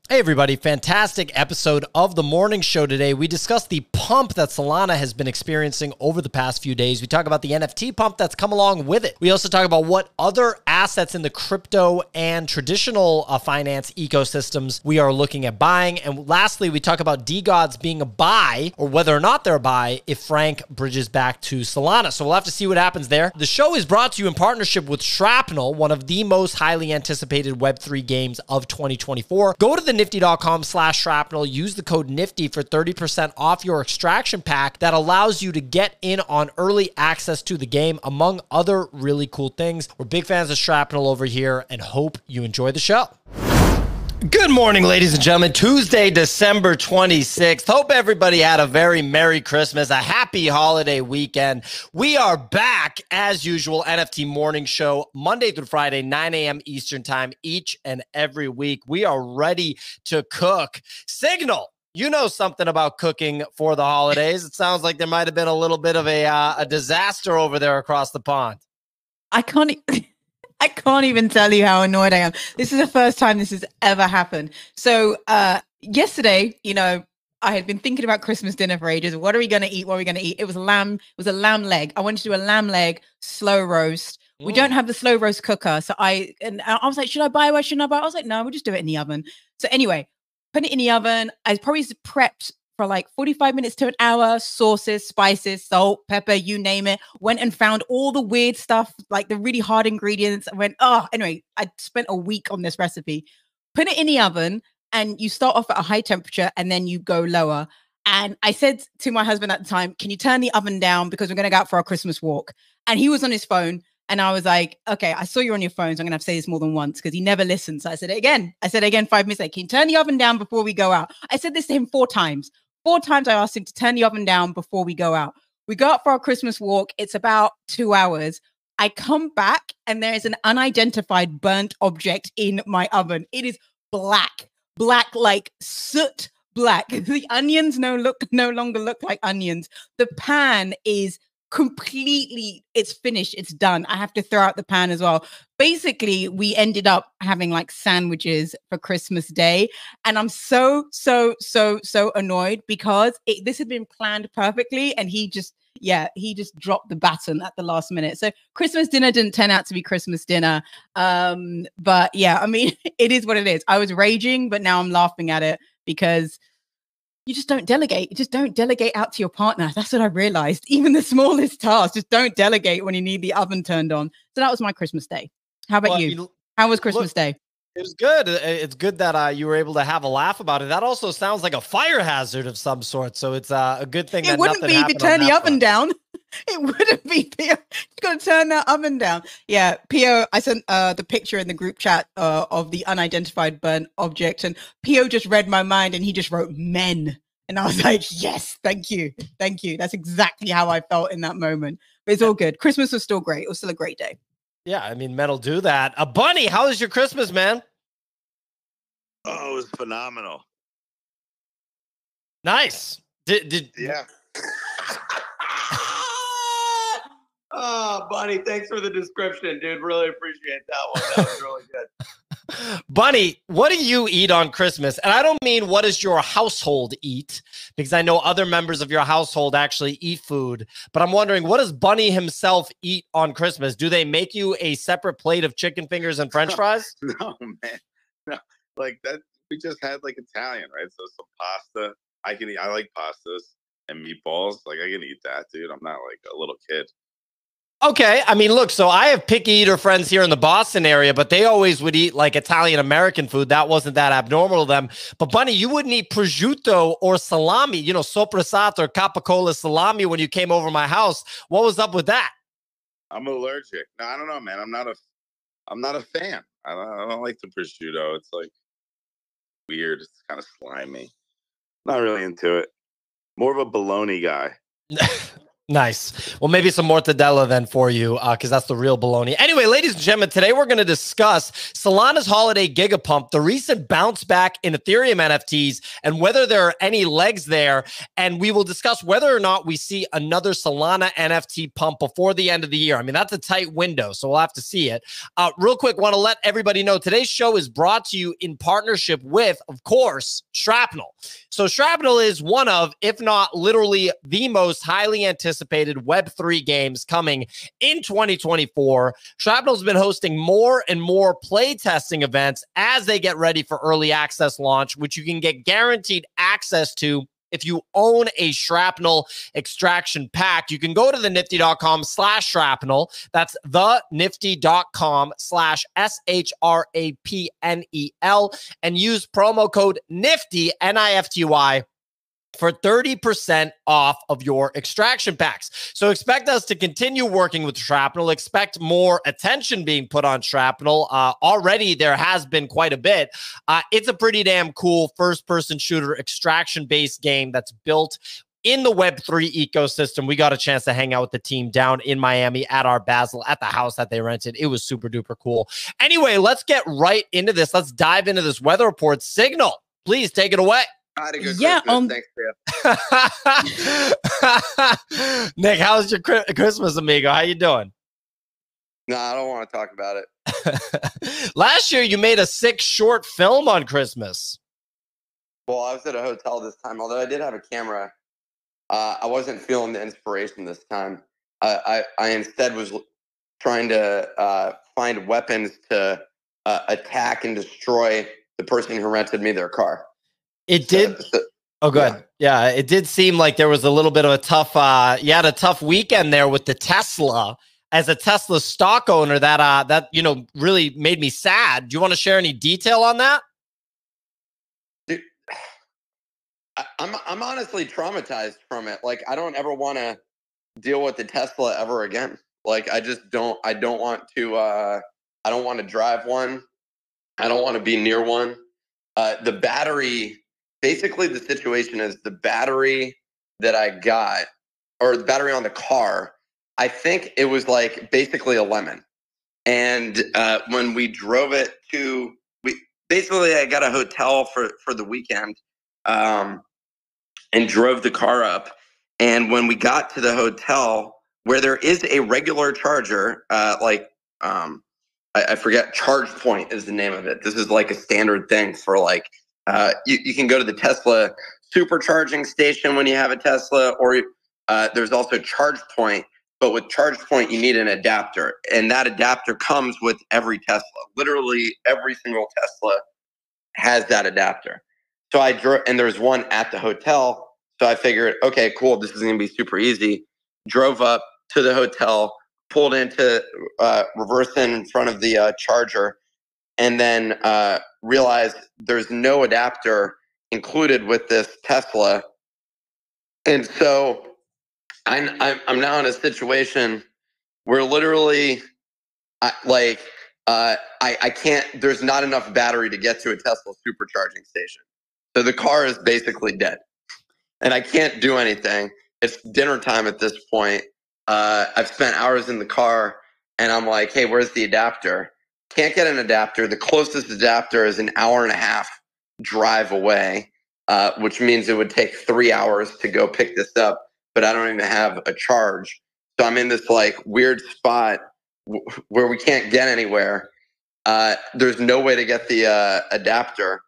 Hey everybody, fantastic episode of the morning show today. We discussed the pump that Solana has been experiencing over the past few days. We talk about the NFT pump that's come along with it. We also talk about what other assets in the crypto and traditional finance ecosystems we are looking at buying. And lastly, we talk about DeGods being a buy, or whether or not they're a buy, if Frank bridges back to Solana. So we'll have to see what happens there. The show is brought to you in partnership with Shrapnel, one of the most highly anticipated Web3 games of 2024. Go to the nifty.com/shrapnel. Use the code NIFTY for 30% off your extraction pack that allows you to get in on early access to the game, among other really cool things. We're big fans of Shrapnel over here and hope you enjoy the show. Good morning, ladies and gentlemen. Tuesday, December 26th. Hope everybody had a very Merry Christmas, a happy holiday weekend. We are back, as usual, NFT Morning Show, Monday through Friday, 9 a.m. Eastern Time, each and every week. We are ready to cook. Signal, you know something about cooking for the holidays. It sounds like there might have been a little bit of a disaster over there across the pond. I can't even tell you how annoyed I am. This is the first time this has ever happened. So yesterday, I had been thinking about Christmas dinner for ages. What are we going to eat? What are we going to eat? It was a lamb leg. I wanted to do a lamb leg slow roast. We don't have the slow roast cooker. So I was like, should I buy one? Shouldn't I buy? I was like, no, we'll just do it in the oven. So anyway, put it in the oven. I probably prepped for like 45 minutes to an hour, sauces, spices, salt, pepper, you name it. Went and found all the weird stuff, like the really hard ingredients. Anyway, I spent a week on this recipe. Put it in the oven and you start off at a high temperature and then you go lower. And I said to my husband at the time, can you turn the oven down because we're going to go out for our Christmas walk? And he was on his phone. And I was like, okay, I saw you on your phone, so I'm going to have to say this more than once because he never listens. So I said it again. 5 minutes later, can you turn the oven down before we go out? I said this to him 4 times. 4 times I asked him to turn the oven down before we go out. We go out for our Christmas walk. It's about 2 hours. I come back and there is an unidentified burnt object in my oven. It is black like soot black. The onions no longer look like onions. The pan is completely, it's finished, it's done. I have to throw out the pan as well. Basically, we ended up having like sandwiches for Christmas Day, and I'm so annoyed because this had been planned perfectly, and he just dropped the baton at the last minute. So Christmas dinner didn't turn out to be Christmas dinner. But yeah, I mean, it is what it is. I was raging, but now I'm laughing at it because you just don't delegate. You just don't delegate out to your partner. That's what I realized. Even the smallest tasks, just don't delegate when you need the oven turned on. So that was my Christmas Day. How about you? How was Christmas Day? It was good. It's good that you were able to have a laugh about it. That also sounds like a fire hazard of some sort. So it's a good thing. It wouldn't be if you turn the oven down. It wouldn't be. You got to turn that oven down. Yeah, Pio, I sent the picture in the group chat of the unidentified burnt object, and Pio just read my mind, and he just wrote "men," and I was like, "Yes, thank you." That's exactly how I felt in that moment. But it's all good. Christmas was still great. It was still a great day. Yeah, I mean, men will do that. Bunny, how was your Christmas, man? Oh, it was phenomenal. Nice. Yeah. Oh, Bunny, thanks for the description, dude. Really appreciate that one. That was really good. Bunny, what do you eat on Christmas? And I don't mean what does your household eat, because I know other members of your household actually eat food. But I'm wondering, what does Bunny himself eat on Christmas? Do they make you a separate plate of chicken fingers and French fries? No, man. No, like that. We just had like Italian, right? So some pasta. I can eat. I like pastas and meatballs. Like I can eat that, dude. I'm not like a little kid. Okay. I mean, look, so I have picky eater friends here in the Boston area, but they always would eat like Italian-American food. That wasn't that abnormal to them. But Bunny, you wouldn't eat prosciutto or salami, soprassato or capicola salami when you came over my house. What was up with that? I'm allergic. No, I don't know, man. I'm not a fan. I don't like the prosciutto. It's like weird. It's kind of slimy. Not really into it. More of a bologna guy. Nice. Well, maybe some mortadella then for you, because that's the real bologna. Anyway, ladies and gentlemen, today we're going to discuss Solana's holiday gigapump, the recent bounce back in Ethereum NFTs, and whether there are any legs there. And we will discuss whether or not we see another Solana NFT pump before the end of the year. I mean, that's a tight window, so we'll have to see it. Real quick, want to let everybody know today's show is brought to you in partnership with, of course, Shrapnel. So Shrapnel is one of, if not literally the most highly anticipated Web3 games coming in 2024. Shrapnel's been hosting more and more playtesting events as they get ready for early access launch, which you can get guaranteed access to if you own a Shrapnel extraction pack. You can go to thenifty.com/shrapnel. That's thenifty.com/SHRAPNEL and use promo code NIFTY, NIFTY, for 30% off of your extraction packs. So expect us to continue working with Shrapnel. Expect more attention being put on Shrapnel. Already there has been quite a bit. It's a pretty damn cool first-person shooter extraction-based game that's built in the Web3 ecosystem. We got a chance to hang out with the team down in Miami at our Basel, at the house that they rented. It was super duper cool. Anyway, let's get right into this. Let's dive into this weather report. Signal, please take it away. I had a good Christmas. Thanks, Nick, how's your Christmas, amigo? How you doing? No, I don't want to talk about it. Last year, you made a sick short film on Christmas. Well, I was at a hotel this time, although I did have a camera. I wasn't feeling the inspiration this time. I instead was trying to find weapons to attack and destroy the person who rented me their car. It did. Oh, good. Yeah, it did seem like there was a little bit of a tough. You had a tough weekend there with the Tesla. As a Tesla stock owner, that really made me sad. Do you want to share any detail on that? Dude, I'm honestly traumatized from it. Like, I don't ever want to deal with the Tesla ever again. Like, I just don't. I don't want to. I don't want to drive one. I don't want to be near one. The battery. Basically, the situation is the battery that I got, or the battery on the car, I think it was like basically a lemon. And when we drove it to, I got a hotel for the weekend and drove the car up. And when we got to the hotel, where there is a regular charger, I forget, ChargePoint is the name of it. This is like a standard thing for like, you can go to the Tesla supercharging station when you have a Tesla, or there's also ChargePoint. But with ChargePoint, you need an adapter, and that adapter comes with every Tesla. Literally, every single Tesla has that adapter. So I drove, and there's one at the hotel. So I figured, okay, cool, this is going to be super easy. Drove up to the hotel, pulled into reverse in front of the charger, and then realized there's no adapter included with this Tesla. And so I'm now in a situation where literally I can't, there's not enough battery to get to a Tesla supercharging station. So the car is basically dead and I can't do anything. It's dinner time at this point. I've spent hours in the car and I'm like, hey, where's the adapter? Can't get an adapter. The closest adapter is an hour and a half drive away, which means it would take 3 hours to go pick this up, but I don't even have a charge. So I'm in this like weird spot where we can't get anywhere. There's no way to get the adapter.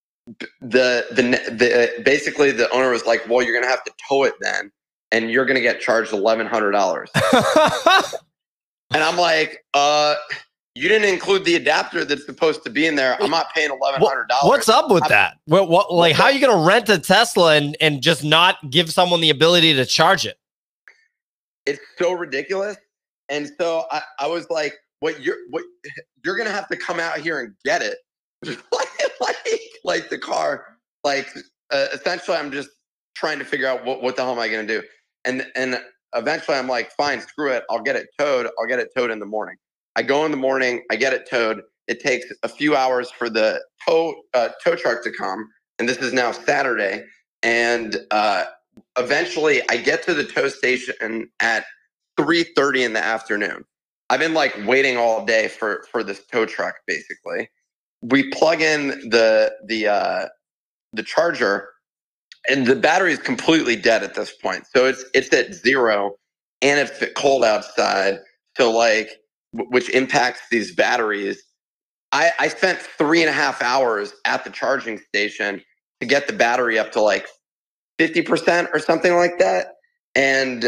Basically the owner was like, well, you're going to have to tow it then, and you're going to get charged $1,100. And I'm like, you didn't include the adapter that's supposed to be in there. I'm not paying $1,100. What's up with that? How are you going to rent a Tesla and just not give someone the ability to charge it? It's so ridiculous. And so I was like, you're going to have to come out here and get it. like the car, essentially I'm just trying to figure out what the hell am I going to do? And eventually I'm like, fine, screw it. I'll get it towed. I'll get it towed in the morning. I go in the morning, I get it towed. It takes a few hours for the tow truck to come. And this is now Saturday. And eventually I get to the tow station at 3:30 in the afternoon. I've been like waiting all day for this tow truck. Basically, we plug in the charger, and the battery is completely dead at this point. So it's at 0, and it's cold outside. So like, which impacts these batteries. I spent 3.5 hours at the charging station to get the battery up to like 50% or something like that. And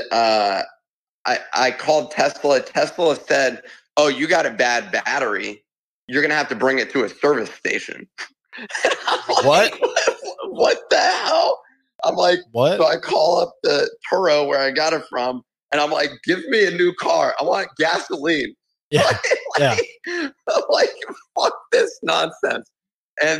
I called Tesla. Tesla said, "Oh, you got a bad battery. You're going to have to bring it to a service station." What? What the hell? I'm like, what? So I call up the Turo where I got it from, and I'm like, "Give me a new car. I want gasoline." Yeah. Yeah. I'm like, fuck this nonsense. And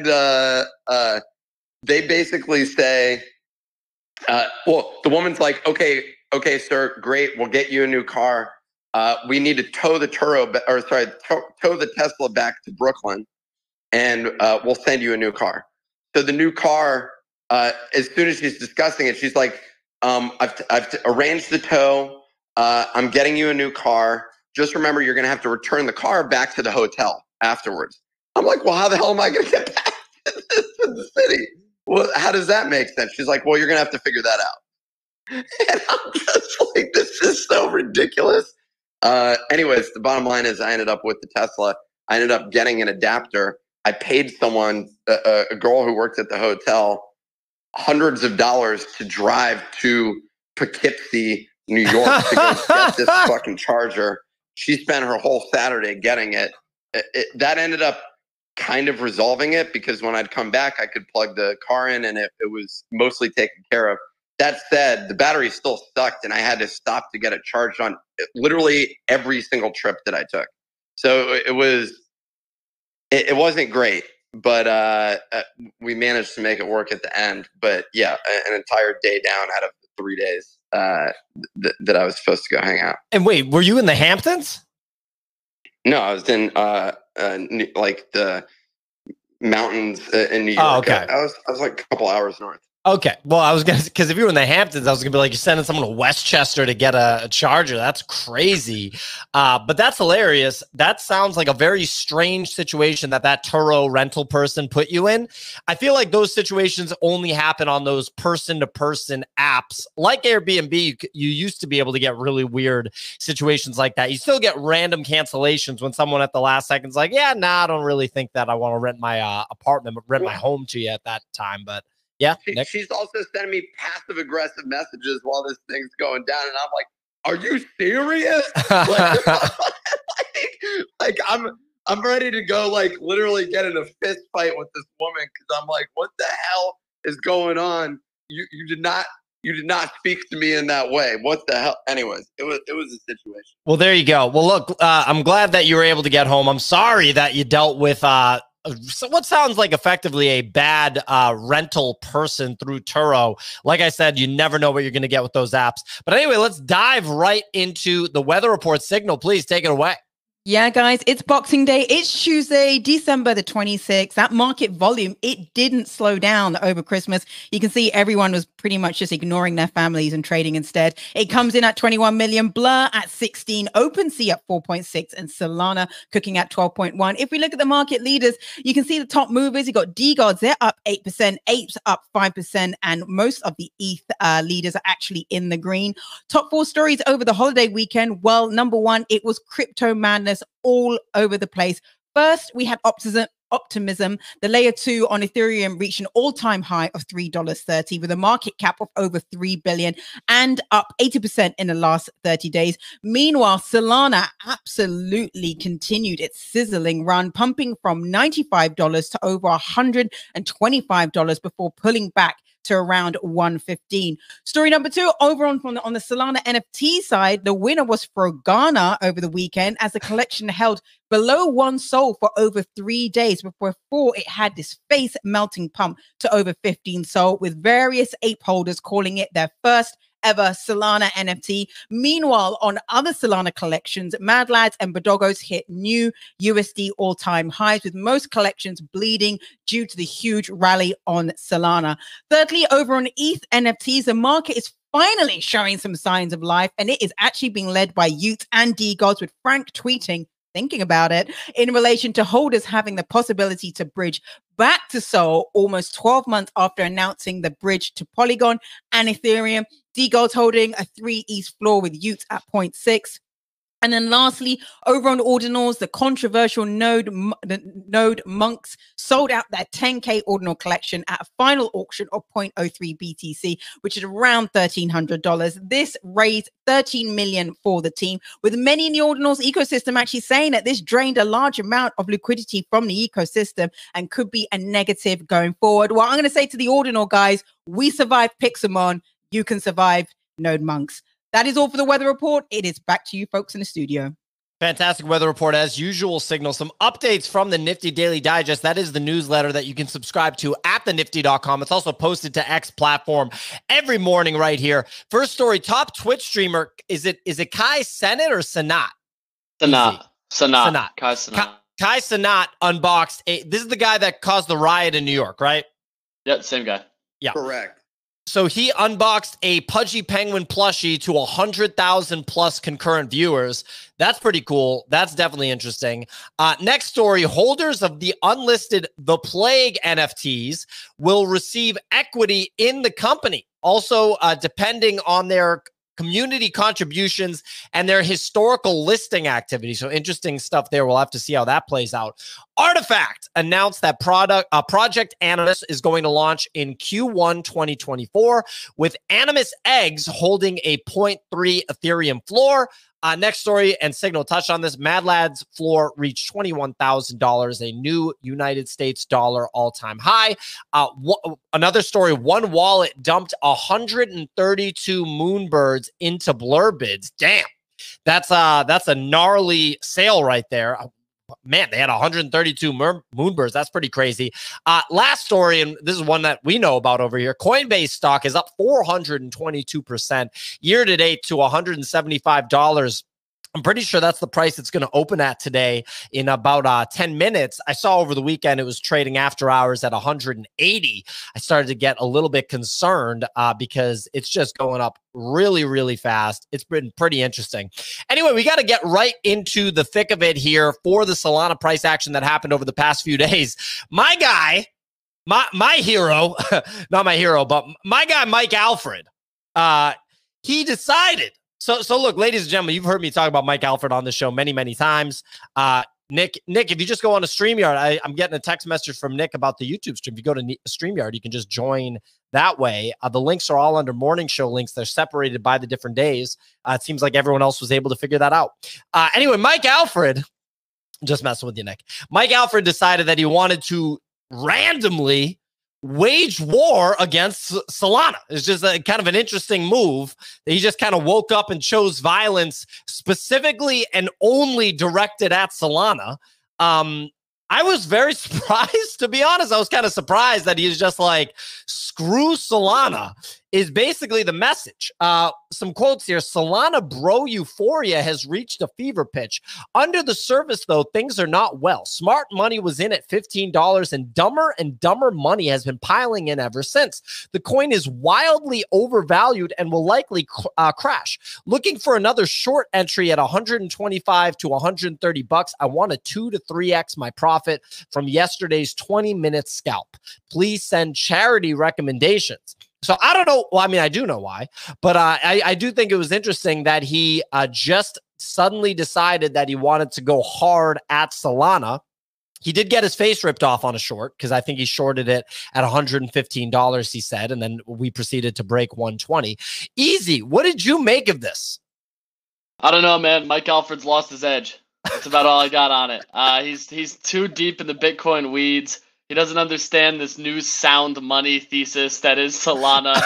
they basically say, well, the woman's like, okay, sir, great. We'll get you a new car. We need to tow the tow the Tesla back to Brooklyn, and we'll send you a new car. So the new car, as soon as she's discussing it, she's like, I've arranged the tow. I'm getting you a new car. Just remember, you're going to have to return the car back to the hotel afterwards. I'm like, well, how the hell am I going to get back to the city? Well, how does that make sense? She's like, well, you're going to have to figure that out. And I'm just like, this is so ridiculous. Anyways, the bottom line is I ended up with the Tesla. I ended up getting an adapter. I paid someone, a girl who worked at the hotel, hundreds of dollars to drive to Poughkeepsie, New York to go get this fucking charger. She spent her whole Saturday getting it. That ended up kind of resolving it, because when I'd come back, I could plug the car in and it was mostly taken care of. That said, the battery still sucked, and I had to stop to get it charged on literally every single trip that I took. So it wasn't great, but we managed to make it work at the end. But yeah, an entire day down out of the 3 days that I was supposed to go hang out. And wait, were you in the Hamptons? No, I was in like the mountains in New York. Oh, okay. I was like a couple hours north. Okay. Well, I was going to, because if you were in the Hamptons, I was going to be like, you're sending someone to Westchester to get a charger. That's crazy. But that's hilarious. That sounds like a very strange situation that Turo rental person put you in. I feel like those situations only happen on those person-to-person apps. Like Airbnb, you used to be able to get really weird situations like that. You still get random cancellations when someone at the last second's like, yeah, nah, I don't really think that I want to rent my apartment, rent my home to you at that time. But yeah, she's also sending me passive aggressive messages while this thing's going down, and I'm like, "Are you serious?" like I'm ready to go, like literally get in a fist fight with this woman, because I'm like, "What the hell is going on? You did not speak to me in that way. What the hell?" Anyways, it was a situation. Well, there you go. Well, look, I'm glad that you were able to get home. I'm sorry that you dealt with so what sounds like effectively a bad rental person through Turo. Like I said, you never know what you're going to get with those apps. But anyway, let's dive right into the weather report. Signal, please take it away. Yeah, guys, it's Boxing Day. It's Tuesday, December the 26th. That market volume, it didn't slow down over Christmas. You can see everyone was pretty much just ignoring their families and trading instead. It comes in at 21 million, Blur at 16, OpenSea at 4.6, and Solana cooking at 12.1. If we look at the market leaders, you can see the top movers. You got DeGods, they're up 8%, Apes up 5%, and most of the ETH leaders are actually in the green. Top 4 stories over the holiday weekend. Well, number one, it was crypto madness all over the place. First, we had optimism. The layer 2 on Ethereum reached an all-time high of $3.30 with a market cap of over $3 billion and up 80% in the last 30 days. Meanwhile, Solana absolutely continued its sizzling run, pumping from $95 to over $125 before pulling back to around 115. Story number 2, over on the Solana NFT side, the winner was Frogana over the weekend, as the collection held below 1 SOL for over 3 days before it had this face melting pump to over 15 SOL, with various ape holders calling it their first ever Solana NFT. Meanwhile, on other Solana collections, Mad Lads and Bodogos hit new USD all-time highs, with most collections bleeding due to the huge rally on Solana. Thirdly, over on ETH NFTs, the market is finally showing some signs of life, and it is actually being led by Utes and DeGods, with Frank tweeting, thinking about it, in relation to holders having the possibility to bridge back to Sol almost 12 months after announcing the bridge to Polygon and Ethereum. DeGods holding a 3 ETH floor with Utes at 0.6. And then lastly, over on Ordinals, the controversial Node Monks sold out their 10K Ordinal collection at a final auction of 0.03 BTC, which is around $1,300. This raised $13 million for the team, with many in the Ordinals ecosystem actually saying that this drained a large amount of liquidity from the ecosystem and could be a negative going forward. Well, I'm going to say to the Ordinal guys, we survived Pixelmon. You can survive Node Monks. That is all for the weather report. It is back to you folks in the studio. Fantastic weather report as usual. Signal some updates from the Nifty Daily Digest. That is the newsletter that you can subscribe to at thenifty.com. It's also posted to X platform every morning right here. First story, top Twitch streamer. Is it Kai Cenat or Sanat? Sanat. Kai Cenat. Kai Cenat unboxed this is the guy that caused the riot in New York, right? Yep, same guy. Yeah. Correct. So he unboxed a Pudgy Penguin plushie to 100,000 plus concurrent viewers. That's pretty cool. That's definitely interesting. Next story, holders of the unlisted The Plague NFTs will receive equity in the company. Also, depending on their community contributions and their historical listing activity. So interesting stuff there. We'll have to see how that plays out. Artifact announced that Project Animus is going to launch in Q1 2024, with Animus Eggs holding a 0.3 Ethereum floor. Next story, and Signal touched on this, Mad Lads floor reached $21,000, a new United States dollar all-time high. Another story, one wallet dumped 132 Moonbirds into Blur bids. Damn, that's a gnarly sale right there. Man, they had 132 Moonbirds. That's pretty crazy. Last story, and this is one that we know about over here. Coinbase stock is up 422% year to date to $175. I'm pretty sure that's the price it's going to open at today in about 10 minutes. I saw over the weekend it was trading after hours at 180. I started to get a little bit concerned because it's just going up really, really fast. It's been pretty interesting. Anyway, we got to get right into the thick of it here for the Solana price action that happened over the past few days. My guy, my hero, not my hero, but my guy, Mike Alfred, he decided. So look, ladies and gentlemen, you've heard me talk about Mike Alfred on the show many, many times. Nick, if you just go on to StreamYard, I'm getting a text message from Nick about the YouTube stream. If you go to StreamYard, you can just join that way. The links are all under morning show links. They're separated by the different days. It seems like everyone else was able to figure that out. Anyway, Mike Alfred, just messing with you, Nick. Mike Alfred decided that he wanted to randomly wage war against Solana. It's just kind of an interesting move. He just kind of woke up and chose violence specifically and only directed at Solana. I was very surprised, to be honest. I was kind of surprised that he was just like, screw Solana is basically the message. Some quotes here. Solana bro euphoria has reached a fever pitch. Under the surface, though, things are not well. Smart money was in at $15, and dumber money has been piling in ever since. The coin is wildly overvalued and will likely crash. Looking for another short entry at 125 to 130 bucks. I want a 2 to 3x my profit from yesterday's 20-minute scalp. Please send charity recommendations. So I don't know. Well, I mean, I do know why, but I do think it was interesting that he just suddenly decided that he wanted to go hard at Solana. He did get his face ripped off on a short because I think he shorted it at $115, he said, and then we proceeded to break 120. Easy. What did you make of this? I don't know, man. Mike Alfred's lost his edge. That's about all I got on it. He's too deep in the Bitcoin weeds. He doesn't understand this new sound money thesis that is Solana.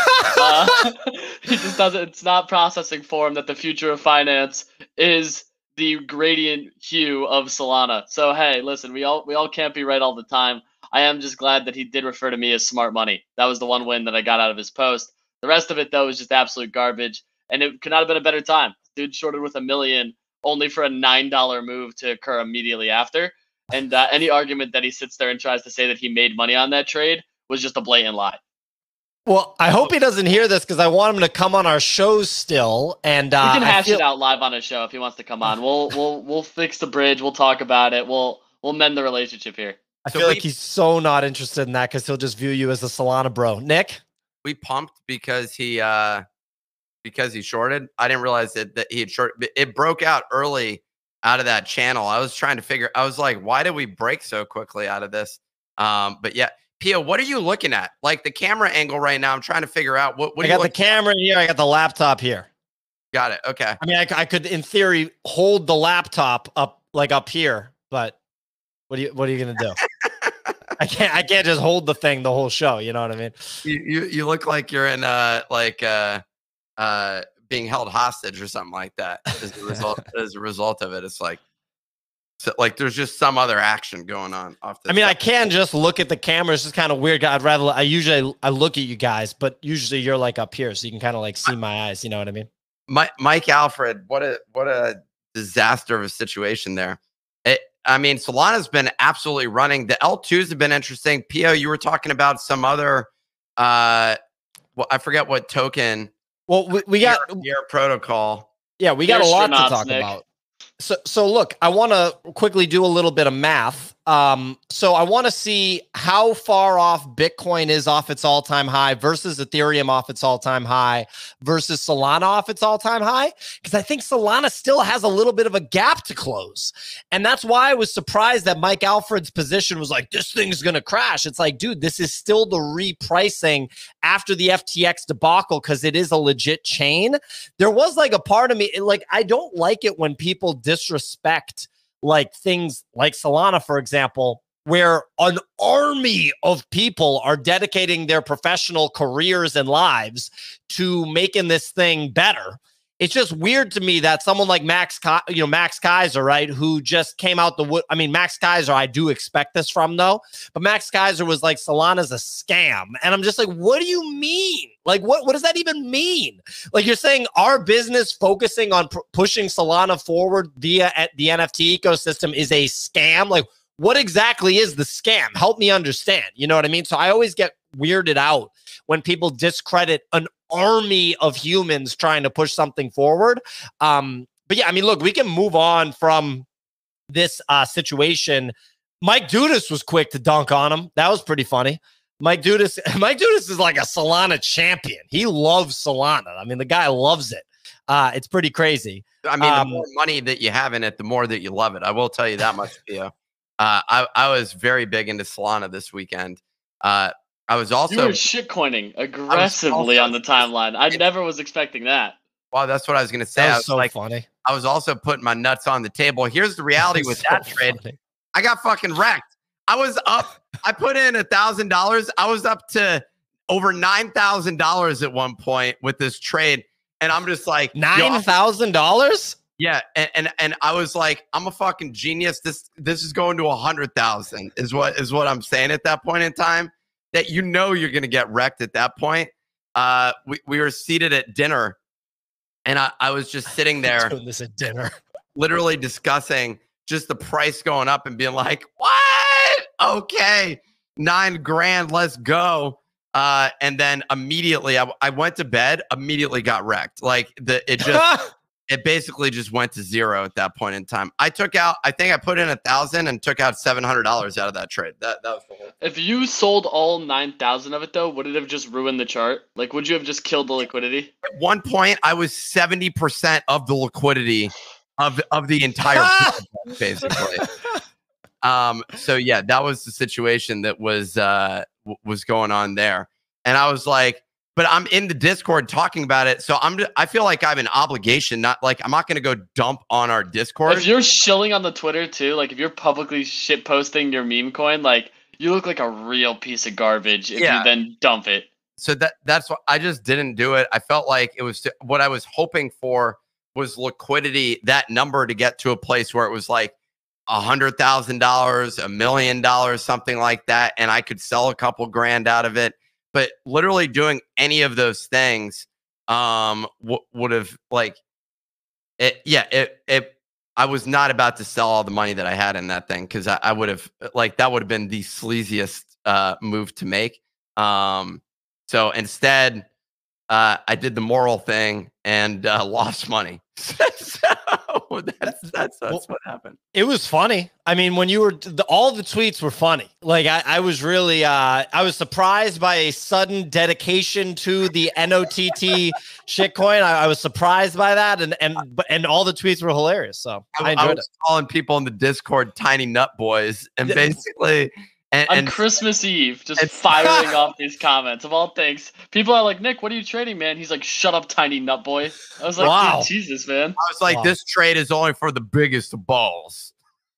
He just doesn't. It's not processing for him that the future of finance is the gradient hue of Solana. So hey, listen, we all can't be right all the time. I am just glad that he did refer to me as smart money. That was the one win that I got out of his post. The rest of it, though, is just absolute garbage. And it could not have been a better time. Dude shorted with $1 million only for a $9 move to occur immediately after. And any argument that he sits there and tries to say that he made money on that trade was just a blatant lie. Well, I hope he doesn't hear this because I want him to come on our show still. And we can hash it out live on a show if he wants to come on. We'll fix the bridge. We'll talk about it. We'll mend the relationship here. I feel like he's so not interested in that because he'll just view you as a Solana bro. Nick, we pumped because he shorted. I didn't realize that he had short. It broke out early out of that channel. I was trying to figure. I was like, why did we break so quickly out of this? But yeah. Pio, what are you looking at? Like the camera angle right now. I'm trying to figure out what I got the camera here. I got the laptop here. Got it. Okay. I mean, I could, in theory, hold the laptop up here, but what are you gonna do? I can't just hold the thing the whole show. You know what I mean? You look like you're in being held hostage or something like that. As a result of it, it's like. So, like there's just some other action going on off the. I mean, I can just look at the camera. It's just kind of weird. I usually look at you guys, but usually you're like up here, so you can kind of like see my eyes. You know what I mean? Mike Alfred, what a disaster of a situation there. I mean, Solana's been absolutely running. The L2s have been interesting. Pio, you were talking about some other. Well, I forget what token. Well, we got your protocol. Yeah, we got a lot to talk about. So look, I want to quickly do a little bit of math. So I want to see how far off Bitcoin is off its all-time high versus Ethereum off its all-time high versus Solana off its all-time high, because I think Solana still has a little bit of a gap to close. And that's why I was surprised that Mike Alfred's position was like, this thing's going to crash. It's like, dude, this is still the repricing after the FTX debacle because it is a legit chain. There was like a part of me, like, I don't like it when people disrespect like things like Solana, for example, where an army of people are dedicating their professional careers and lives to making this thing better. It's just weird to me that someone like Max Keiser, right, who just came out the wood. I mean, Max Keiser, I do expect this from though, but Max Keiser was like, Solana's a scam. And I'm just like, what do you mean? Like, what does that even mean? Like, you're saying our business focusing on pushing Solana forward via the NFT ecosystem is a scam? Like, what exactly is the scam? Help me understand. You know what I mean? So I always get weirded out when people discredit an army of humans trying to push something forward. But yeah, I mean, look, we can move on from this situation. Mike Dudas was quick to dunk on him. That was pretty funny. Mike Dudas is like a Solana champion. He loves Solana. I mean, the guy loves it. It's pretty crazy. I mean, the more money that you have in it, the more that you love it. I will tell you that much, Theo. I was very big into Solana this weekend. I was also you were shitcoining aggressively on the timeline. I never was expecting that. Well, that's what I was going to say. That was so funny. I was also putting my nuts on the table. Here's the reality with that trade. Funny. I got fucking wrecked. I was up. I put in $1,000. I was up to over $9,000 at one point with this trade, and I'm just like $9,000. Yeah, and I was like, I'm a fucking genius. This is going to 100,000 is what I'm saying at that point in time. That you're going to get wrecked at that point. We were seated at dinner, and I was just sitting there doing this at dinner, literally discussing just the price going up and being like, what? Okay, $9,000, let's go. And then immediately I went to bed, immediately got wrecked. Like it basically just went to zero at that point in time. I think I put in 1,000 and took out $700 out of that trade. That was the whole. If you sold all 9,000 of it though, would it have just ruined the chart? Like, would you have just killed the liquidity? At one point, I was 70% of the liquidity of the entire basically. So yeah, that was the situation that was going on there, and I was like. But I'm in the Discord talking about it, so I feel like I have an obligation. Not like I'm not going to go dump on our Discord. If you're shilling on the Twitter too, like if you're publicly shit posting your meme coin, like you look like a real piece of garbage if you then dump it. So that's what I just didn't do it. I felt like it was what I was hoping for was liquidity, that number to get to a place where it was like $100,000, $1 million, something like that, and I could sell a couple grand out of it. but literally doing any of those things would have like it. Yeah, it. I was not about to sell all the money that I had in that thing because I would have like that would have been the sleaziest move to make. So instead, I did the moral thing and lost money. So that's what happened. It was funny. I mean, when you were all the tweets were funny. Like I was really I was surprised by a sudden dedication to the NOTT shitcoin. I was surprised by that, and all the tweets were hilarious. So I enjoyed was calling people in the Discord tiny nut boys, and basically. On Christmas Eve, just firing off these comments of all things. People are like, Nick, what are you trading, man? He's like, shut up, tiny nut boy. I was like, wow. Dude, Jesus, man. I was like, this trade is only for the biggest of balls.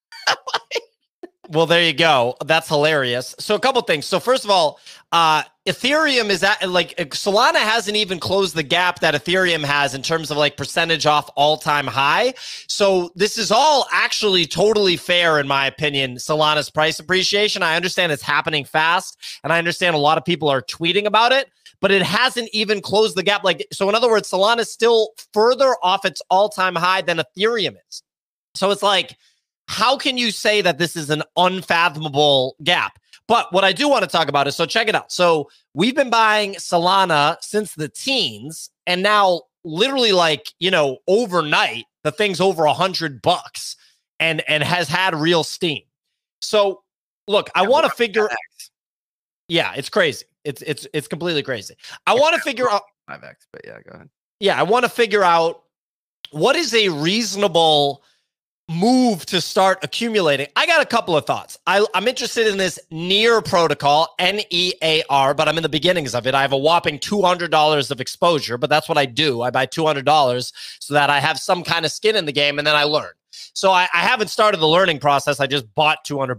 Well, there you go. That's hilarious. So a couple things. So first of all, Ethereum is at like Solana hasn't even closed the gap that Ethereum has in terms of like percentage off all-time high. So this is all actually totally fair in my opinion. Solana's price appreciation. I understand it's happening fast, and I understand a lot of people are tweeting about it, but it hasn't even closed the gap. Like, so in other words, Solana is still further off its all-time high than Ethereum is. So it's like, how can you say that this is an unfathomable gap? But what I do want to talk about is, so check it out. So we've been buying Solana since the teens, and now literally like, you know, overnight, the thing's over $100 and has had real steam. So look, I want to figure. Yeah, it's crazy. It's completely crazy. I want to figure out 5x, but yeah, go ahead. Yeah, I want to figure out what is a reasonable move to start accumulating. I got a couple of thoughts. I'm interested in this NEAR protocol, NEAR, but I'm in the beginnings of it. I have a whopping $200 of exposure, but that's what I do. I buy $200 so that I have some kind of skin in the game, and then I learn. So I haven't started the learning process. I just bought $200.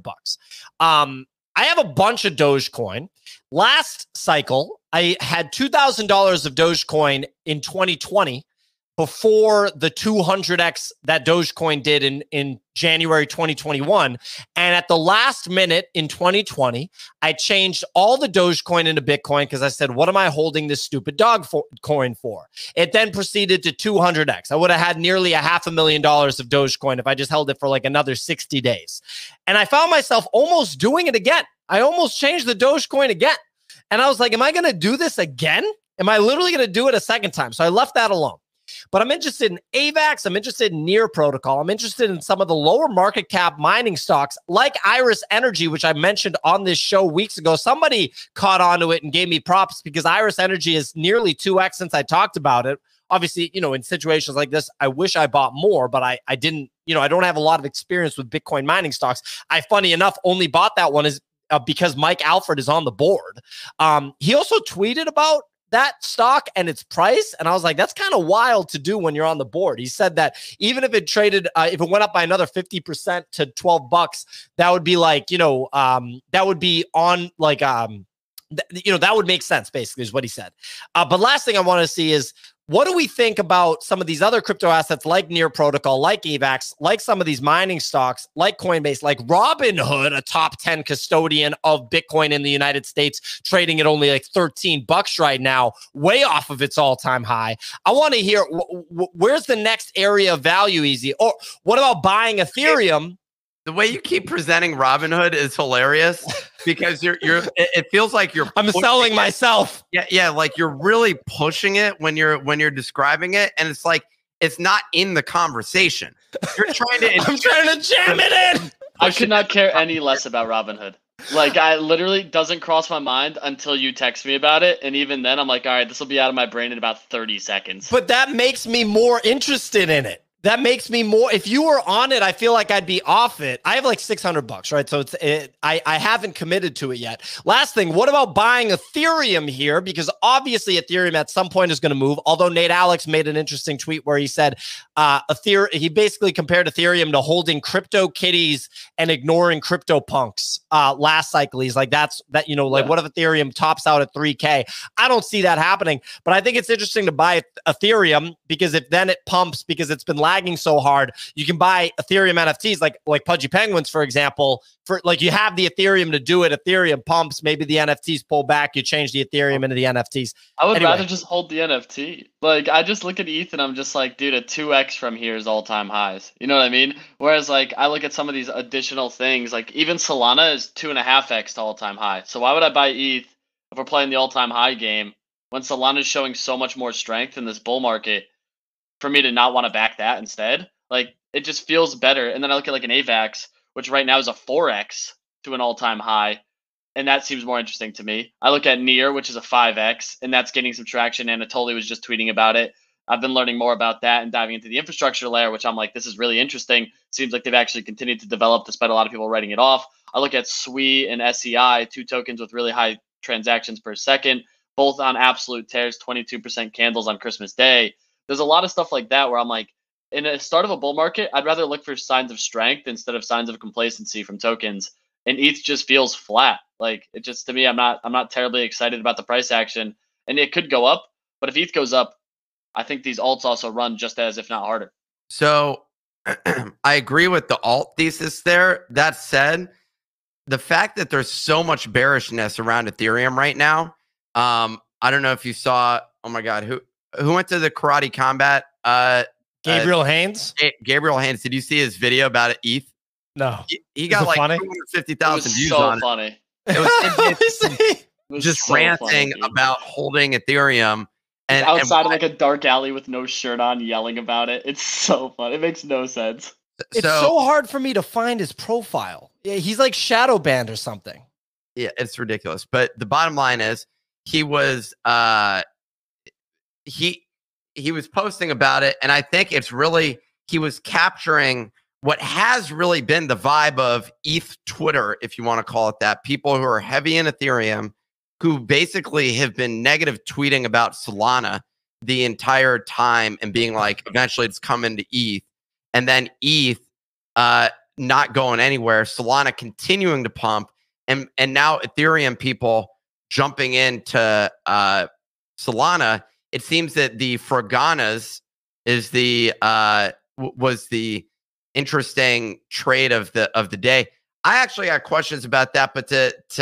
I have a bunch of Dogecoin. Last cycle, I had $2,000 of Dogecoin in 2020. Before the 200x that Dogecoin did in January 2021. And at the last minute in 2020, I changed all the Dogecoin into Bitcoin because I said, what am I holding this stupid coin for? It then proceeded to 200x. I would have had nearly $500,000 of Dogecoin if I just held it for like another 60 days. And I found myself almost doing it again. I almost changed the Dogecoin again. And I was like, am I going to do this again? Am I literally going to do it a second time? So I left that alone. But I'm interested in AVAX. I'm interested in NEAR protocol. I'm interested in some of the lower market cap mining stocks like Iris Energy, which I mentioned on this show weeks ago. Somebody caught onto it and gave me props because Iris Energy is nearly 2x since I talked about it. Obviously, you know, in situations like this, I wish I bought more, but I didn't, you know, I don't have a lot of experience with Bitcoin mining stocks. I, funny enough, only bought that one because Mike Alfred is on the board. He also tweeted about that stock and its price. And I was like, that's kind of wild to do when you're on the board. He said that even if it traded, if it went up by another 50% to $12, that would be like, you know, that would be on like, you know, that would make sense basically is what he said. But last thing I want to see is, what do we think about some of these other crypto assets like NEAR protocol, like AVAX, like some of these mining stocks, like Coinbase, like Robinhood, a top 10 custodian of Bitcoin in the United States, trading at only like $13 right now, way off of its all-time high. I want to hear where's the next area of value, Easy? Or what about buying Ethereum? The way you keep presenting Robinhood is hilarious because it feels like I'm selling myself. Yeah, like you're really pushing it when you're describing it, and it's like it's not in the conversation. You're trying to I'm trying to jam it in. I could not care any less about Robinhood. Like, I literally doesn't cross my mind until you text me about it, and even then I'm like, all right, this will be out of my brain in about 30 seconds. But that makes me more interested in it. That makes me more, if you were on it, I feel like I'd be off it. I have like $600, right? So I haven't committed to it yet. Last thing, what about buying Ethereum here? Because obviously Ethereum at some point is going to move. Although Nate Alex made an interesting tweet where he said he basically compared Ethereum to holding crypto kitties and ignoring crypto punks last cycle. He's like, you know, like what if Ethereum tops out at 3K? I don't see that happening, but I think it's interesting to buy Ethereum because if then it pumps because it's been lagging so hard, you can buy Ethereum NFTs like Pudgy Penguins, for example. For like, you have the Ethereum to do it. Ethereum pumps, maybe the NFTs pull back. You change the Ethereum into the NFTs. I would Anyway. rather just hold the NFT. Like, I just look at ETH and I'm just like, dude, a 2x from here is all-time highs. You know what I mean? Whereas, like, I look at some of these additional things, like even Solana is 2.5x to all-time high. So why would I buy ETH if we're playing the all-time high game when Solana is showing so much more strength in this bull market for me to not want to back that instead? Like, it just feels better. And then I look at like an AVAX, which right now is a 4x to an all-time high. And that seems more interesting to me. I look at Near, which is a 5x, and that's getting some traction. Anatoly was just tweeting about it. I've been learning more about that and diving into the infrastructure layer, which I'm like, this is really interesting. Seems like they've actually continued to develop despite a lot of people writing it off. I look at SWE and SEI, 2 tokens with really high transactions per second, both on absolute tears, 22% candles on Christmas Day. There's a lot of stuff like that where I'm like, in a start of a bull market, I'd rather look for signs of strength instead of signs of complacency from tokens. And ETH just feels flat. Like, it just, to me, I'm not terribly excited about the price action. And it could go up, but if ETH goes up, I think these alts also run just as, if not harder. So I agree with the alt thesis there. That said, the fact that there's so much bearishness around Ethereum right now, I don't know if you saw, oh my God, who went to the Karate Combat? Gabriel Haynes? Gabriel Haynes. Did you see his video about it, ETH? No. He got like funny? 250,000 views so on funny. it. It was It was just so ranting funny, dude. about holding Ethereum. And Outside of like a dark alley with no shirt on, yelling about it. It's so fun. It makes no sense. It's so hard for me to find his profile. Yeah, he's like shadow banned or something. Yeah, it's ridiculous. But the bottom line is he was he was posting about it, and I think it's really, he was capturing what has really been the vibe of ETH Twitter, if you want to call it that. People who are heavy in Ethereum, who basically have been negative tweeting about Solana the entire time and being like, eventually it's coming to ETH. And then ETH not going anywhere, Solana continuing to pump, and now Ethereum people jumping into Solana. It seems that the Fraganas is the was the interesting trade of the day. I actually got questions about that, but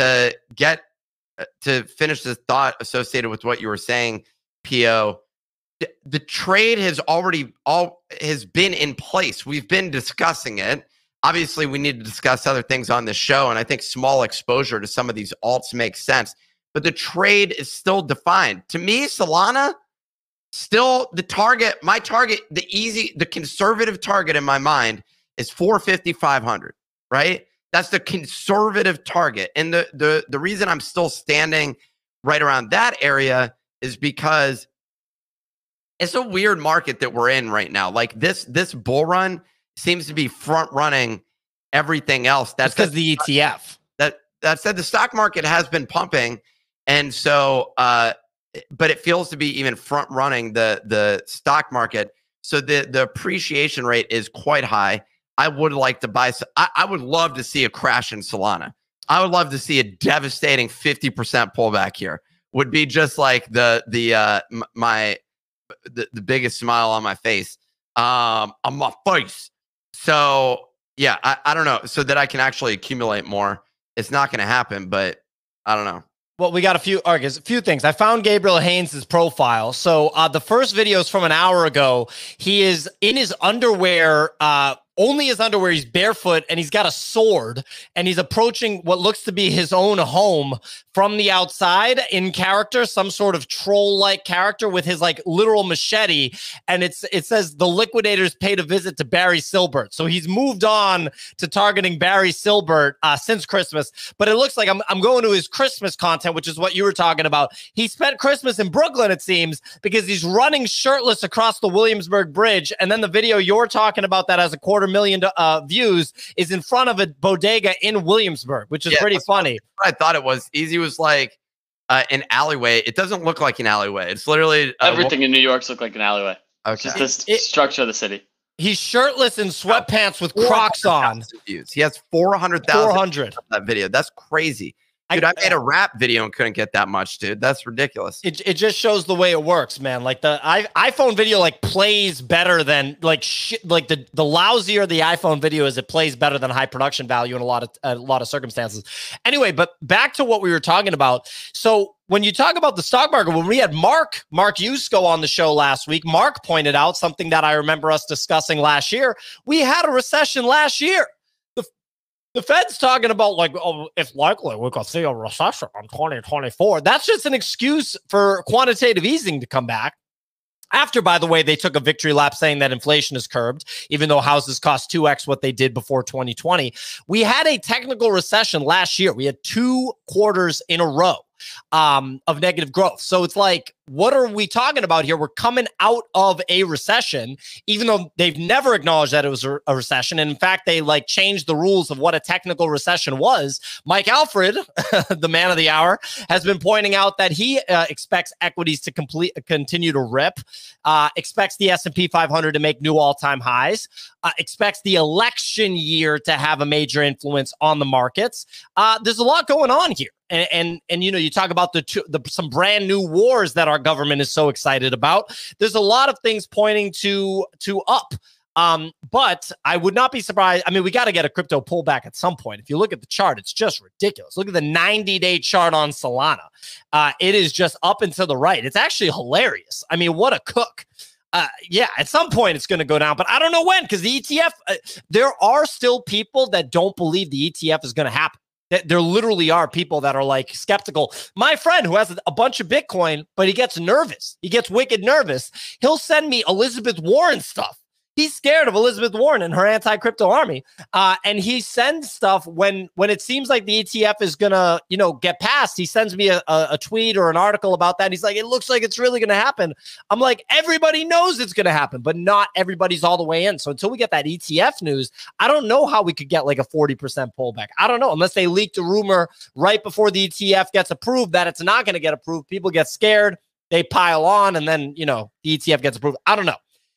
to finish the thought associated with what you were saying, Pio, the trade has has been in place. We've been discussing it. Obviously, we need to discuss other things on this show, and I think small exposure to some of these alts makes sense. But the trade is still defined. To me, Solana, still the target, my target, the conservative target in my mind is 450, 500, right? That's the conservative target. And the reason I'm still standing right around that area is because it's a weird market that we're in right now. Like this bull run seems to be front running everything else. That's because the ETF. That said, the stock market has been pumping. And so, but it feels to be even front running the stock market. So the appreciation rate is quite high. I would like to buy. I would love to see a crash in Solana. I would love to see a devastating 50% pullback here. Would be just like the biggest smile on my face. On my face. So yeah, I don't know. So that I can actually accumulate more. It's not going to happen, but I don't know. Well, we got a few things. I found Gabriel Haynes' profile. So the first video is from an hour ago. He is in his underwear, only his underwear. He's barefoot and he's got a sword and he's approaching what looks to be his own home from the outside in character, some sort of troll-like character with his like literal machete. And it says the liquidators paid a visit to Barry Silbert. So he's moved on to targeting Barry Silbert since Christmas. But it looks like I'm going to his Christmas content, which is what you were talking about. He spent Christmas in Brooklyn, it seems, because he's running shirtless across the Williamsburg Bridge. And then the video you're talking about that has 250,000 views is in front of a bodega in Williamsburg, which is pretty funny. I thought it was. Easy was like an alleyway. It doesn't look like an alleyway. It's literally everything in New York's look like an alleyway. Okay. Just the structure of the city. He's shirtless in sweatpants with Crocs on. Views. He has 400,000 400 that video. That's crazy. Dude, I made a rap video and couldn't get that much, dude. That's ridiculous. It just shows the way it works, man. Like the iPhone video like plays better than like the lousier the iPhone video is, it plays better than high production value in a lot of circumstances. Anyway, but back to what we were talking about. So when you talk about the stock market, when we had Mark Yusko on the show last week, Mark pointed out something that I remember us discussing last year. We had a recession last year. The Fed's talking about like, oh, it's likely we could see a recession in 2024. That's just an excuse for quantitative easing to come back. After, by the way, they took a victory lap saying that inflation is curbed, even though houses cost 2x what they did before 2020. We had a technical recession last year. We had 2 quarters in a row of negative growth. So it's like, what are we talking about here? We're coming out of a recession, even though they've never acknowledged that it was a recession. And in fact, they like changed the rules of what a technical recession was. Mike Alfred, the man of the hour, has been pointing out that he expects equities to continue to rip, expects the S&P 500 to make new all-time highs, expects the election year to have a major influence on the markets. There's a lot going on here. And you know, you talk about some brand new wars that our government is so excited about. There's a lot of things pointing to up. But I would not be surprised. I mean, we got to get a crypto pullback at some point. If you look at the chart, it's just ridiculous. Look at the 90-day chart on Solana. It is just up and to the right. It's actually hilarious. I mean, what a cook. Yeah, at some point it's going to go down, but I don't know when, because the ETF, there are still people that don't believe the ETF is going to happen. There literally are people that are like skeptical. My friend who has a bunch of Bitcoin, but he gets nervous. He gets wicked nervous. He'll send me Elizabeth Warren stuff. He's scared of Elizabeth Warren and her anti-crypto army. And he sends stuff when it seems like the ETF is going to, you know, get passed. He sends me a tweet or an article about that. And he's like, it looks like it's really going to happen. I'm like, everybody knows it's going to happen, but not everybody's all the way in. So until we get that ETF news, I don't know how we could get like a 40% pullback. I don't know, unless they leaked a rumor right before the ETF gets approved that it's not going to get approved. People get scared, they pile on, and then, you know, the ETF gets approved. I don't know.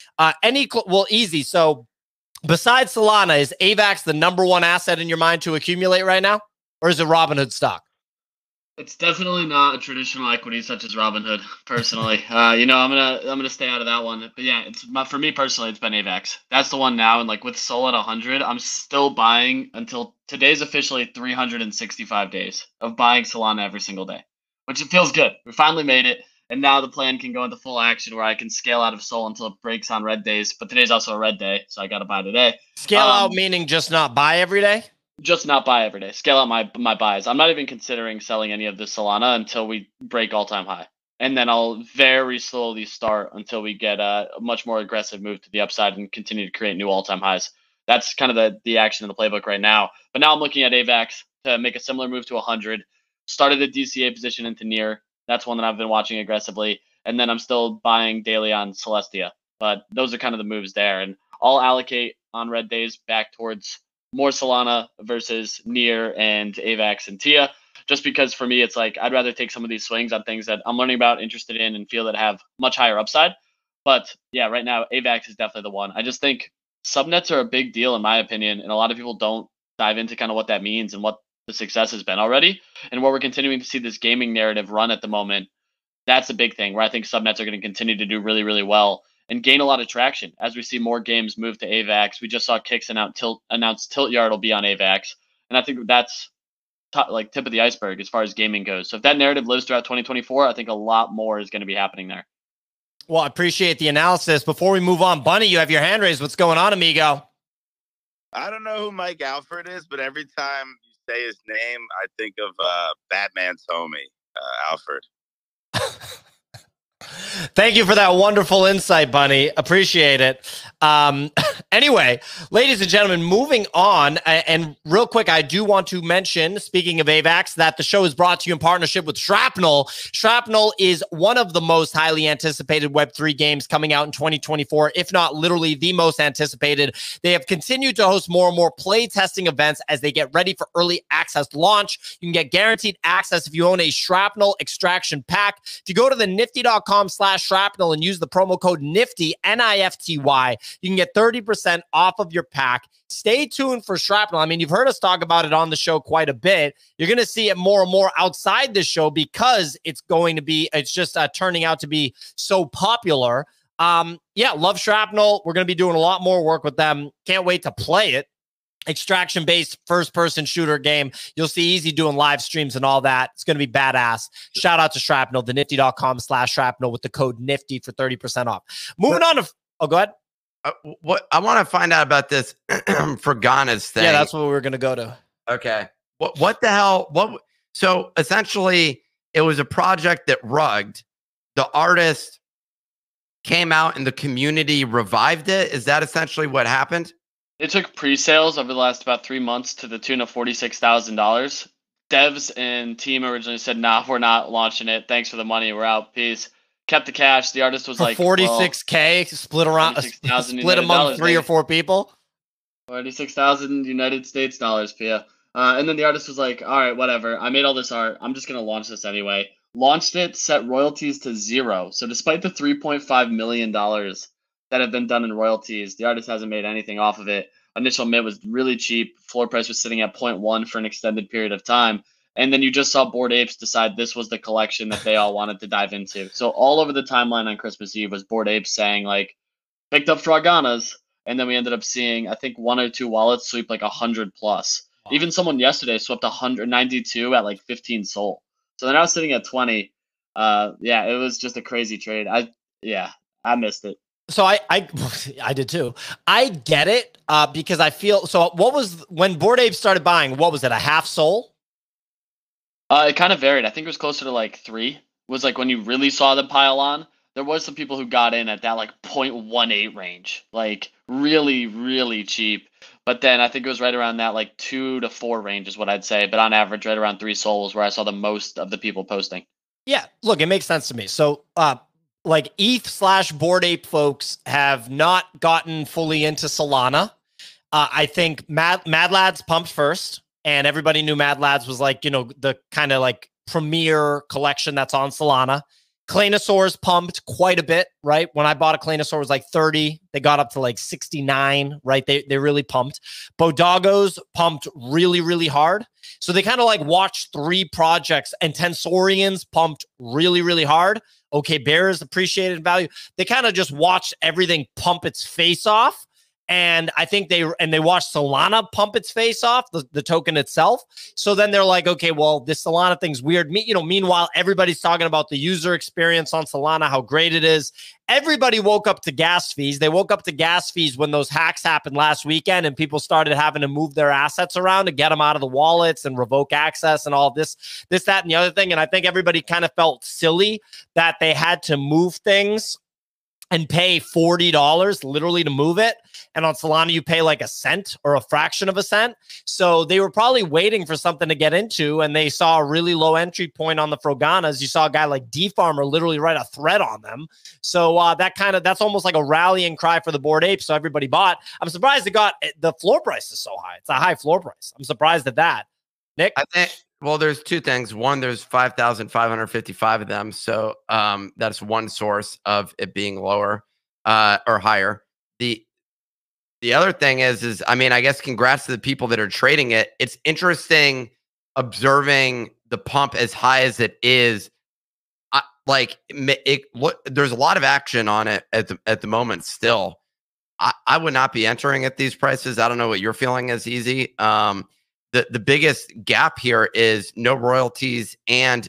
Easy. So besides Solana, is AVAX the number one asset in your mind to accumulate right now? Or is it Robinhood stock? It's definitely not a traditional equity such as Robinhood, personally. You know, I'm gonna stay out of that one. But yeah, for me personally, it's been AVAX. That's the one now. And like with Sol at 100, I'm still buying until today's officially 365 days of buying Solana every single day, which it feels good. We finally made it. And now the plan can go into full action where I can scale out of Sol until it breaks on red days. But today's also a red day, so I got to buy today. Scale out meaning just not buy every day? Just not buy every day. Scale out my buys. I'm not even considering selling any of the Solana until we break all-time high. And then I'll very slowly start until we get a much more aggressive move to the upside and continue to create new all-time highs. That's kind of the action in the playbook right now. But now I'm looking at AVAX to make a similar move to 100. Started the DCA position into near. That's one that I've been watching aggressively. And then I'm still buying daily on Celestia. But those are kind of the moves there. And I'll allocate on red days back towards more Solana versus Near and AVAX and TIA. Just because for me, it's like I'd rather take some of these swings on things that I'm learning about, interested in, and feel that have much higher upside. But yeah, right now, AVAX is definitely the one. I just think subnets are a big deal in my opinion. And a lot of people don't dive into kind of what that means and what the success has been already, and where we're continuing to see this gaming narrative run at the moment. That's a big thing where I think subnets are going to continue to do really, really well and gain a lot of traction as we see more games move to AVAX. We just saw Kix announce Tiltyard will be on AVAX, and I think that's like tip of the iceberg as far as gaming goes. So if that narrative lives throughout 2024, I think a lot more is going to be happening there. Well, I appreciate the analysis. Before we move on, Bunny, you have your hand raised. What's going on, amigo? I don't know who Mike Alfred is, but every time you say his name, I think of Batman's homie, Alfred. Thank you for that wonderful insight, Bunny. Appreciate it. Anyway, ladies and gentlemen, moving on. And real quick, I do want to mention, speaking of AVAX, that the show is brought to you in partnership with Shrapnel. Shrapnel is one of the most highly anticipated Web3 games coming out in 2024, if not literally the most anticipated. They have continued to host more and more play testing events as they get ready for early access launch. You can get guaranteed access if you own a Shrapnel extraction pack. If you go to the nifty.com/Shrapnel and use the promo code NIFTY, NIFTY, you can get 30% 30% off of your pack. Stay tuned for Shrapnel. I mean, you've heard us talk about it on the show quite a bit. You're going to see it more and more outside the show because it's just turning out to be so popular. Yeah, love Shrapnel. We're going to be doing a lot more work with them. Can't wait to play it. Extraction-based first-person shooter game. You'll see Easy doing live streams and all that. It's going to be badass. Shout out to Shrapnel, thenifty.com/Shrapnel with the code NIFTY for 30% off. Moving on to... Oh, go ahead. What I want to find out about this Fragana's thing. Yeah, that's what we were going to go to. Okay. What the hell? So essentially, it was a project that rugged. The artist came out and the community revived it. Is that essentially what happened? It took pre-sales over the last about 3 months to the tune of $46,000. Devs and team originally said, nah, we're not launching it. Thanks for the money. We're out. Peace. Kept the cash. The artist was for like $46K split among 3 or 4 people. 46,000 United States dollars, Pia. And then the artist was like, all right, whatever. I made all this art. I'm just going to launch this anyway. Launched it, set royalties to 0. So despite the $3.5 million that have been done in royalties, the artist hasn't made anything off of it. Initial mint was really cheap. Floor price was sitting at 0.1 for an extended period of time. And then you just saw Bored Apes decide this was the collection that they all wanted to dive into. So all over the timeline on Christmas Eve was Bored Apes saying, like, picked up Fraganas. And then we ended up seeing, I think, 1 or 2 wallets sweep like 100 plus. Wow. Even someone yesterday swept 192 at like 15 SOL. So they're now sitting at 20. Yeah, it was just a crazy trade. I missed it. So I did too. I get it because I feel so. What was when Bored Apes started buying? What was it? A half SOL? It kind of varied. I think it was closer to like 3. It was like when you really saw them pile on. There was some people who got in at that like 0.18 range, like really, really cheap. But then I think it was right around that like 2 to 4 range is what I'd say. But on average, right around 3 sols where I saw the most of the people posting. Yeah, look, it makes sense to me. So like ETH/Bored Ape folks have not gotten fully into Solana. I think Mad Lads pumped first, and everybody knew Mad Lads was like, the kind of like premier collection that's on Solana. Claynosaurs pumped quite a bit, right? When I bought a Claynosaur, it was like 30. They got up to like 69, right? They really pumped. Bodogos pumped really, really hard. So they kind of like watched 3 projects, and Tensorians pumped really, really hard. Okay, Bears appreciated value. They kind of just watched everything pump its face off. And I think they watched Solana pump its face off, the token itself. So then they're like, okay, well, this Solana thing's weird. Meanwhile, everybody's talking about the user experience on Solana, how great it is. Everybody woke up to gas fees. They woke up to gas fees when those hacks happened last weekend and people started having to move their assets around to get them out of the wallets and revoke access and all this, that, and the other thing. And I think everybody kind of felt silly that they had to move things and pay $40 literally to move it. And on Solana, you pay like a cent or a fraction of a cent. So they were probably waiting for something to get into, and they saw a really low entry point on the Fraganas. You saw a guy like D-Farmer literally write a thread on them. So that's almost like a rallying cry for the Bored Apes. So everybody bought. I'm surprised the floor price is so high. It's a high floor price. I'm surprised at that. Nick? I think, well, there's 2 things. One, there's 5,555 of them. So that's one source of it being lower or higher. The other thing is, I mean, I guess congrats to the people that are trading it. It's interesting observing the pump as high as it is. There's a lot of action on it at the moment still. I would not be entering at these prices. I don't know what you're feeling as Easy. The biggest gap here is no royalties and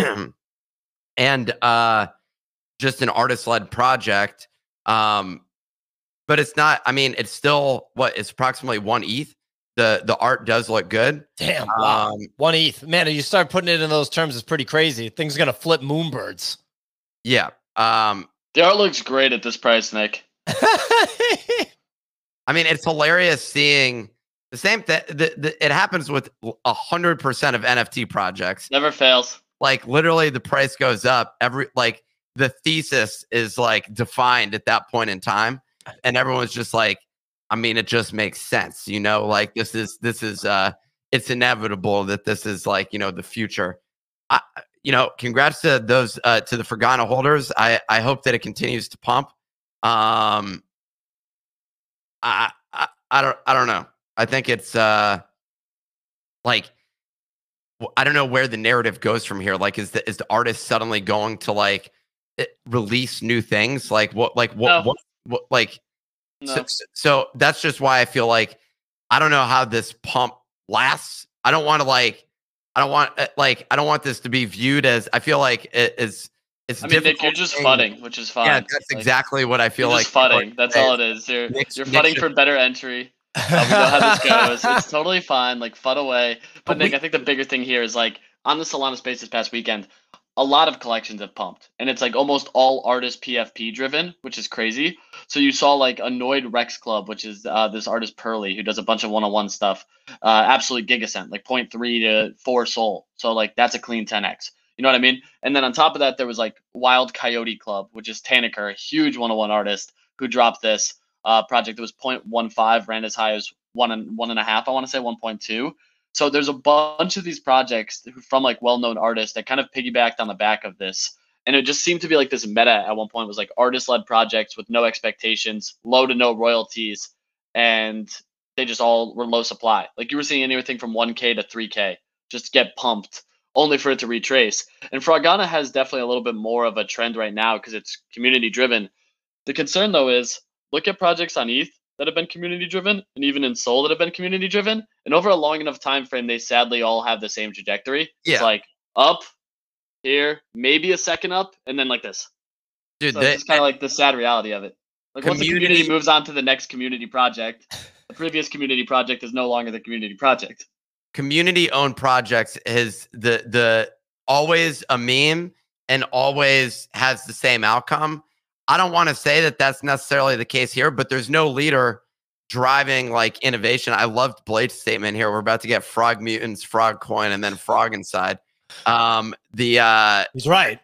just an artist-led project. But it's not, I mean, it's still it's approximately 1 ETH. The art does look good. Damn, wow. 1 ETH. Man, you start putting it in those terms, it's pretty crazy. Things are gonna flip Moonbirds. Yeah. The art looks great at this price, Nick. I mean, it's hilarious seeing the same thing. It happens with 100% of NFT projects. Never fails. Like literally the price goes up the thesis is like defined at that point in time. And everyone's just like, I mean, it just makes sense, like this is it's inevitable that this is like, the future. Congrats to those, to the Fragana holders. I hope that it continues to pump. I I don't know. I think it's like I don't know where the narrative goes from here. Like, is the artist suddenly going to like release new things? Like what? Like No. what? Like No. so that's just why I feel like I don't know how this pump lasts. I don't want to like I don't want this to be viewed as I feel like it's I mean, Nick, you're just fudding, which is fine. Yeah, that's Like, exactly what I feel you're like. just fudding. That's all it is. You're fudding for better entry. We know how this goes. It's totally fine. Like, FUD away. But Nick, I think the bigger thing here is like on the Solana space this past weekend, a lot of collections have pumped, and it's like almost all artist PFP driven, which is crazy. So you saw like Annoyed Rex Club, which is this artist Pearly who does a bunch of one-on-one stuff, absolutely gigasent, like 0.3 to 4 soul. So like that's a clean 10x. You know what I mean? And then on top of that, there was like Wild Coyote Club, which is Tanaker, a huge one-on-one artist who dropped this project that was 0.15, ran as high as 1.5, I want to say 1.2. So there's a bunch of these projects from like well-known artists that kind of piggybacked on the back of this. And it just seemed to be like this meta at one point was like artist-led projects with no expectations, low to no royalties, and they just all were low supply. Like you were seeing anything from 1K to 3K just get pumped only for it to retrace. And Frogana has definitely a little bit more of a trend right now because it's community driven. The concern though is look at projects on ETH that have been community driven and even in Sol that have been community driven. And over a long enough time frame, they sadly all have the same trajectory. Yeah. It's like up here, maybe a second up, and then like this. Dude, So it's kind of like the sad reality of it. Like once the community moves on to the next community project, the previous community project is no longer the community project. Community owned projects is the always a meme and always has the same outcome. I don't want to say that that's necessarily the case here, but there's no leader driving like innovation. I loved Blade's statement here. We're about to get Frog Mutants, Frog Coin, and then Frog Inside. He's right.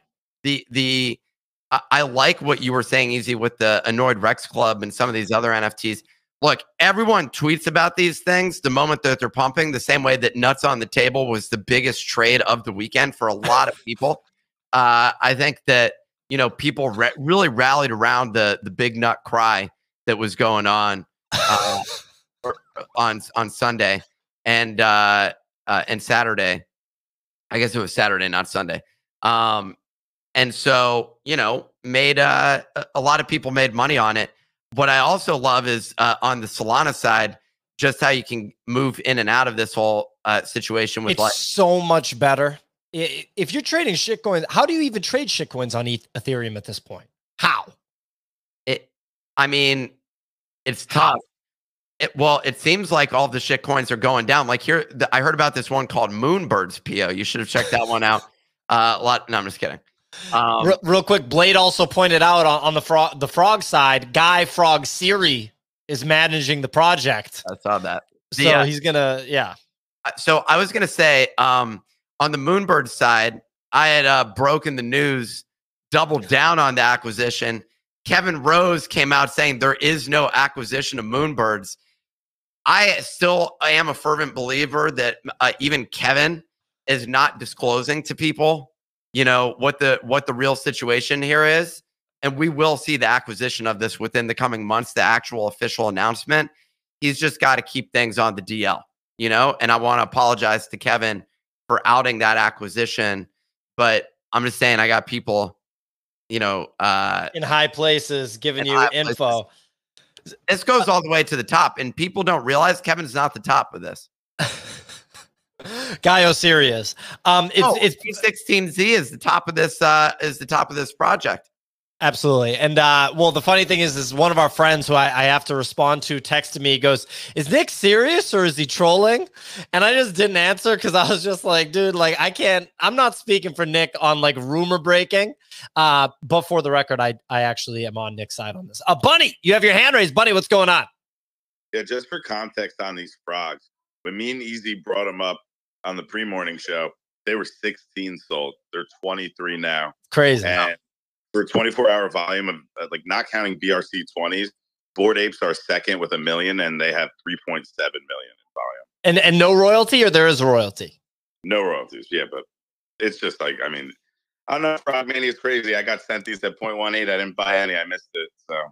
I like what you were saying, Easy, with the Annoyed Rex Club and some of these other NFTs. Look, everyone tweets about these things the moment that they're pumping, the same way that Nuts on the Table was the biggest trade of the weekend for a lot of people. I think that, you know, people really rallied around the big nut cry that was going on on Sunday and Saturday. I guess it was Saturday, not Sunday. And so, you know, made a lot of people made money on it. What I also love is on the Solana side, just how you can move in and out of this whole situation with it's so much better. If you're trading shitcoins, how do you even trade shitcoins on Ethereum at this point? How? I mean, it's tough. It seems like all the shitcoins are going down. Like here, I heard about this one called Moonbirds PO. You should have checked that one out. No, I'm just kidding. Real quick, Blade also pointed out on the frog side, Guy Frog Siri is managing the project. I saw that. So he's gonna, yeah. So I was gonna say, on the Moonbird side, I had broken the news, doubled down on the acquisition. Kevin Rose came out saying there is no acquisition of Moonbirds. I am a fervent believer that even Kevin is not disclosing to people, you know, what the real situation here is. And we will see the acquisition of this within the coming months, the actual official announcement. He's just got to keep things on the DL, you know, and I want to apologize to Kevin for outing that acquisition. But I'm just saying I got people, you know, in high places giving you info. Places. This goes all the way to the top, and people don't realize Kevin's not the top of this. Guy Osiris. It's P16Z is the top of this project. Absolutely. And well, the funny thing is one of our friends who I have to respond to texted me, goes, is Nick serious or is he trolling? And I just didn't answer because I was just like, dude, like I'm not speaking for Nick on like rumor breaking. But for the record, I actually am on Nick's side on this. Bunny, you have your hand raised. Bunny, what's going on? Yeah, just for context on these frogs, when me and Easy brought them up on the pre-morning show, they were 16 sold. They're 23 now. Crazy. And for a 24-hour volume of like not counting BRC20s, Bored Apes are second with 1 million, and they have 3.7 million in volume. And no royalty, or there is a royalty? No royalties, yeah, but it's just like, I mean, I don't know. Frog Mania is crazy. I got sent these at 0.18. I didn't buy any. I missed it. So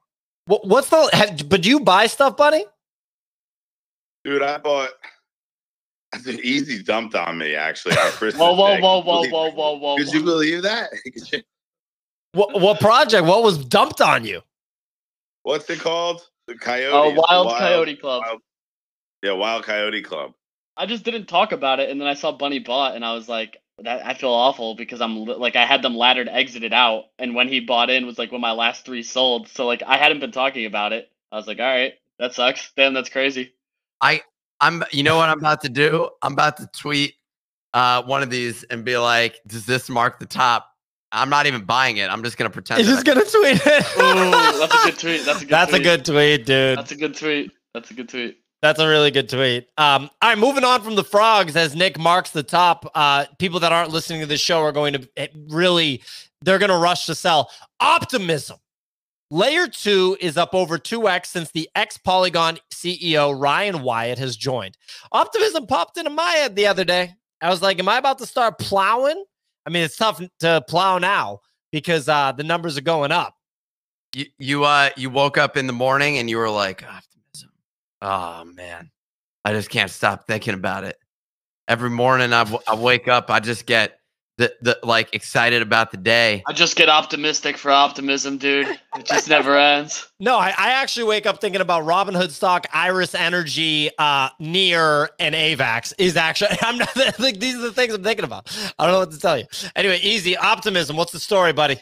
What's but do you buy stuff, buddy? Dude, I bought. Easy dumped on me actually on Christmas Whoa! Day. Could you believe that? What project? What was dumped on you? What's it called? The Coyote. Oh, Wild Coyote Club. Wild Coyote Club. I just didn't talk about it, and then I saw Bunny bought, and I was like, I feel awful because I'm like, I had them laddered exited out, and when he bought in was like when my last 3 sold. So like I hadn't been talking about it. I was like, all right, that sucks. Damn, that's crazy. You know what I'm about to do? I'm about to tweet one of these and be like, does this mark the top? I'm not even buying it. I'm just gonna pretend. He's just gonna tweet it. Ooh, that's a good tweet. That's a good tweet, dude. That's a good tweet. That's a good tweet. That's a really good tweet. All right, moving on from the frogs as Nick marks the top. People that aren't listening to this show are going to they're going to rush to sell. Optimism. Layer 2 is up over 2x since the ex-Polygon CEO Ryan Wyatt has joined. Optimism popped into my head the other day. I was like, am I about to start plowing? I mean, it's tough to plow now because the numbers are going up. You woke up in the morning and you were like, optimism. Oh man, I just can't stop thinking about it. Every morning I wake up, I just get the like excited about the day. I just get optimistic for optimism, dude. It just never ends. No, I actually wake up thinking about Robinhood stock, Iris Energy, Near, and AVAX. I'm not like these are the things I'm thinking about. I don't know what to tell you. Anyway, easy optimism. What's the story, buddy?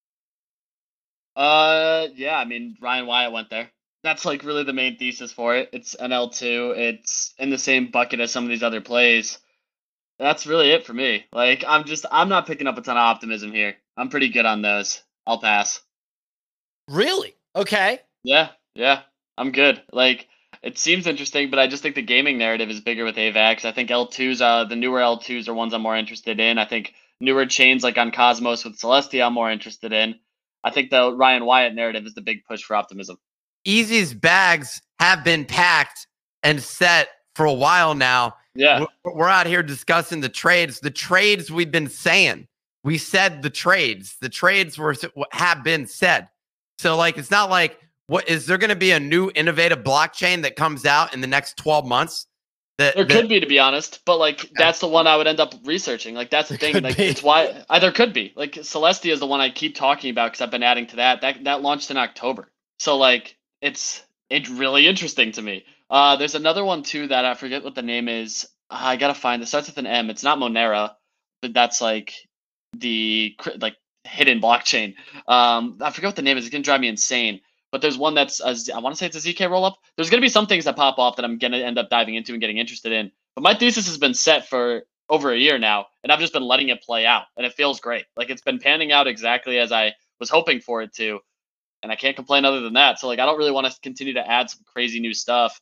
Yeah, I mean Ryan Wyatt went there. That's like really the main thesis for it. It's NL2. It's in the same bucket as some of these other plays. That's really it for me. Like, I'm not picking up a ton of optimism here. I'm pretty good on those. I'll pass. Really? Okay. Yeah, I'm good. Like, it seems interesting, but I just think the gaming narrative is bigger with AVAX. I think L2s, the newer L2s are ones I'm more interested in. I think newer chains like on Cosmos with Celestia I'm more interested in. I think the Ryan Wyatt narrative is the big push for optimism. Easy's bags have been packed and set for a while now. Yeah. We're out here discussing the trades. The trades we've been saying. We said the trades. The trades have been said. So like, it's not like, what is there going to be a new innovative blockchain that comes out in the next 12 months? There could be, to be honest, but like that's the one I would end up researching. Like that's the thing. Like it's why there could be. Like Celestia is the one I keep talking about because I've been adding to that. That launched in October. So like it's really interesting to me. There's another one too that I forget what the name is. I gotta find it. Starts with an M. It's not Monera, but that's like the hidden blockchain. I forget what the name is. It's gonna drive me insane. But there's one that's I want to say it's a ZK rollup. There's gonna be some things that pop off that I'm gonna end up diving into and getting interested in. But my thesis has been set for over a year now, and I've just been letting it play out, and it feels great. Like it's been panning out exactly as I was hoping for it to, and I can't complain other than that. So like I don't really want to continue to add some crazy new stuff.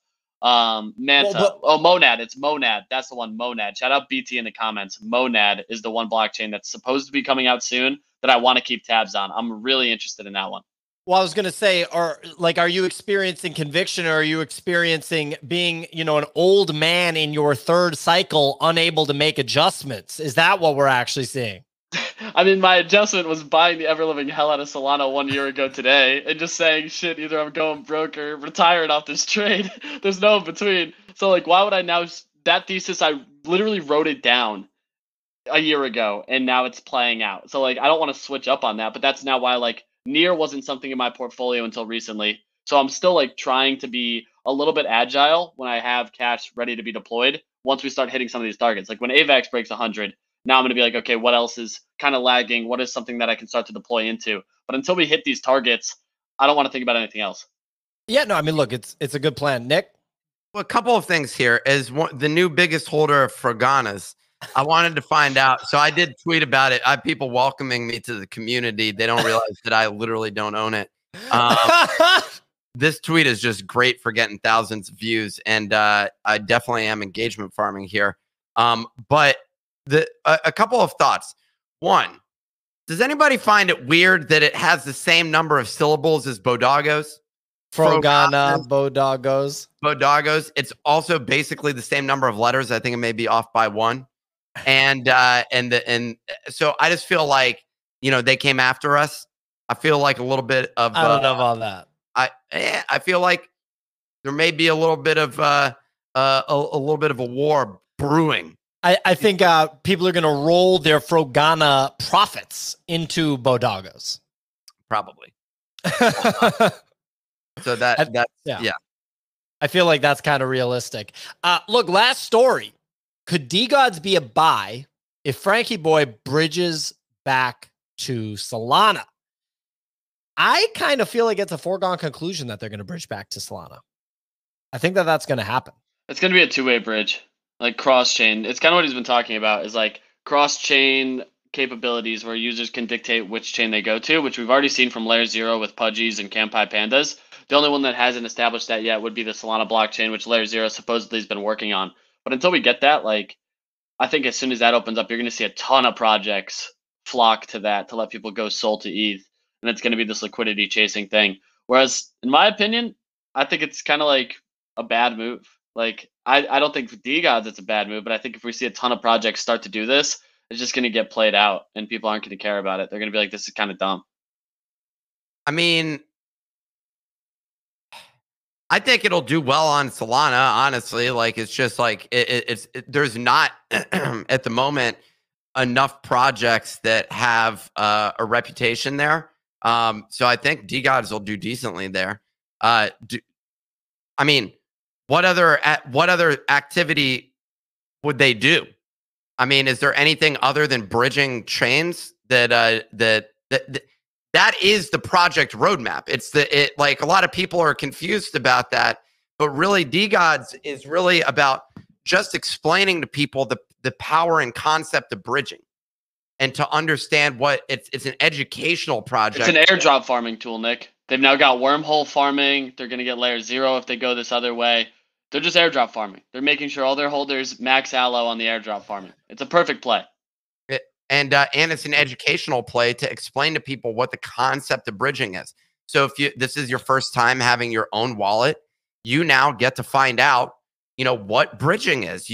Manta. Monad. It's Monad. That's the one. Monad. Shout out BT in the comments. Monad is the one blockchain that's supposed to be coming out soon that I want to keep tabs on. I'm really interested in that one. Well, I was going to say, are you experiencing conviction, or are you experiencing being, an old man in your third cycle, unable to make adjustments? Is that what we're actually seeing? I mean, my adjustment was buying the ever-living hell out of Solana 1 year ago today and just saying, shit, either I'm going broke or retiring off this trade. There's no in between. So, like, why would I now? That thesis, I literally wrote it down a year ago, and now it's playing out. So, like, I don't want to switch up on that, but that's now why, like, Near wasn't something in my portfolio until recently. So I'm still, like, trying to be a little bit agile when I have cash ready to be deployed once we start hitting some of these targets. Like, when AVAX breaks 100, now I'm going to be like, okay, what else is kind of lagging? What is something that I can start to deploy into? But until we hit these targets, I don't want to think about anything else. Yeah, no, I mean, look, it's a good plan. Nick? Well, a couple of things here. As the new biggest holder of Fraganas, I wanted to find out. So I did tweet about it. I have people welcoming me to the community. They don't realize that I literally don't own it. This tweet is just great for getting thousands of views. And I definitely am engagement farming here. But a couple of thoughts. One, does anybody find it weird that it has the same number of syllables as Bodagos? Frogana, Bodagos. It's also basically the same number of letters. I think it may be off by one. And so I just feel like, they came after us. I feel like a little bit of I don't know about that. I feel like there may be a little bit of a little bit of a war brewing. I think people are going to roll their Frogana profits into Bodagas. Probably. So that's yeah. I feel like that's kind of realistic. Look, last story. Could D-Gods be a buy if Frankie Boy bridges back to Solana? I kind of feel like it's a foregone conclusion that they're going to bridge back to Solana. I think that that's going to happen. It's going to be a two-way bridge, like cross-chain. It's kind of what he's been talking about, is like cross-chain capabilities where users can dictate which chain they go to, which we've already seen from Layer 0 with Pudgies and Campai Pandas. The only one that hasn't established that yet would be the Solana blockchain, which Layer 0 supposedly has been working on. But until we get that, like, I think as soon as that opens up, you're going to see a ton of projects flock to that to let people go SOL to ETH. And it's going to be this liquidity chasing thing. Whereas, in my opinion, I think it's kind of like a bad move. Like, I don't think for D-Gods it's a bad move, but I think if we see a ton of projects start to do this, it's just going to get played out and people aren't going to care about it. They're going to be like, this is kind of dumb. I mean, I think it'll do well on Solana, honestly. Like, it's just like, there's not at the moment enough projects that have a reputation there. So I think D-Gods will do decently there. I mean, what other activity would they do? I mean, is there anything other than bridging chains that is the project roadmap? It's like a lot of people are confused about that, but really D-Gods is really about just explaining to people the power and concept of bridging and to understand what it's an educational project. It's an airdrop farming tool, Nick. They've now got wormhole farming. They're going to get Layer 0 if they go this other way. They're just airdrop farming. They're making sure all their holders max allo on the airdrop farming. It's a perfect play. And it's an educational play to explain to people what the concept of bridging is. So if this is your first time having your own wallet, you now get to find out, what bridging is.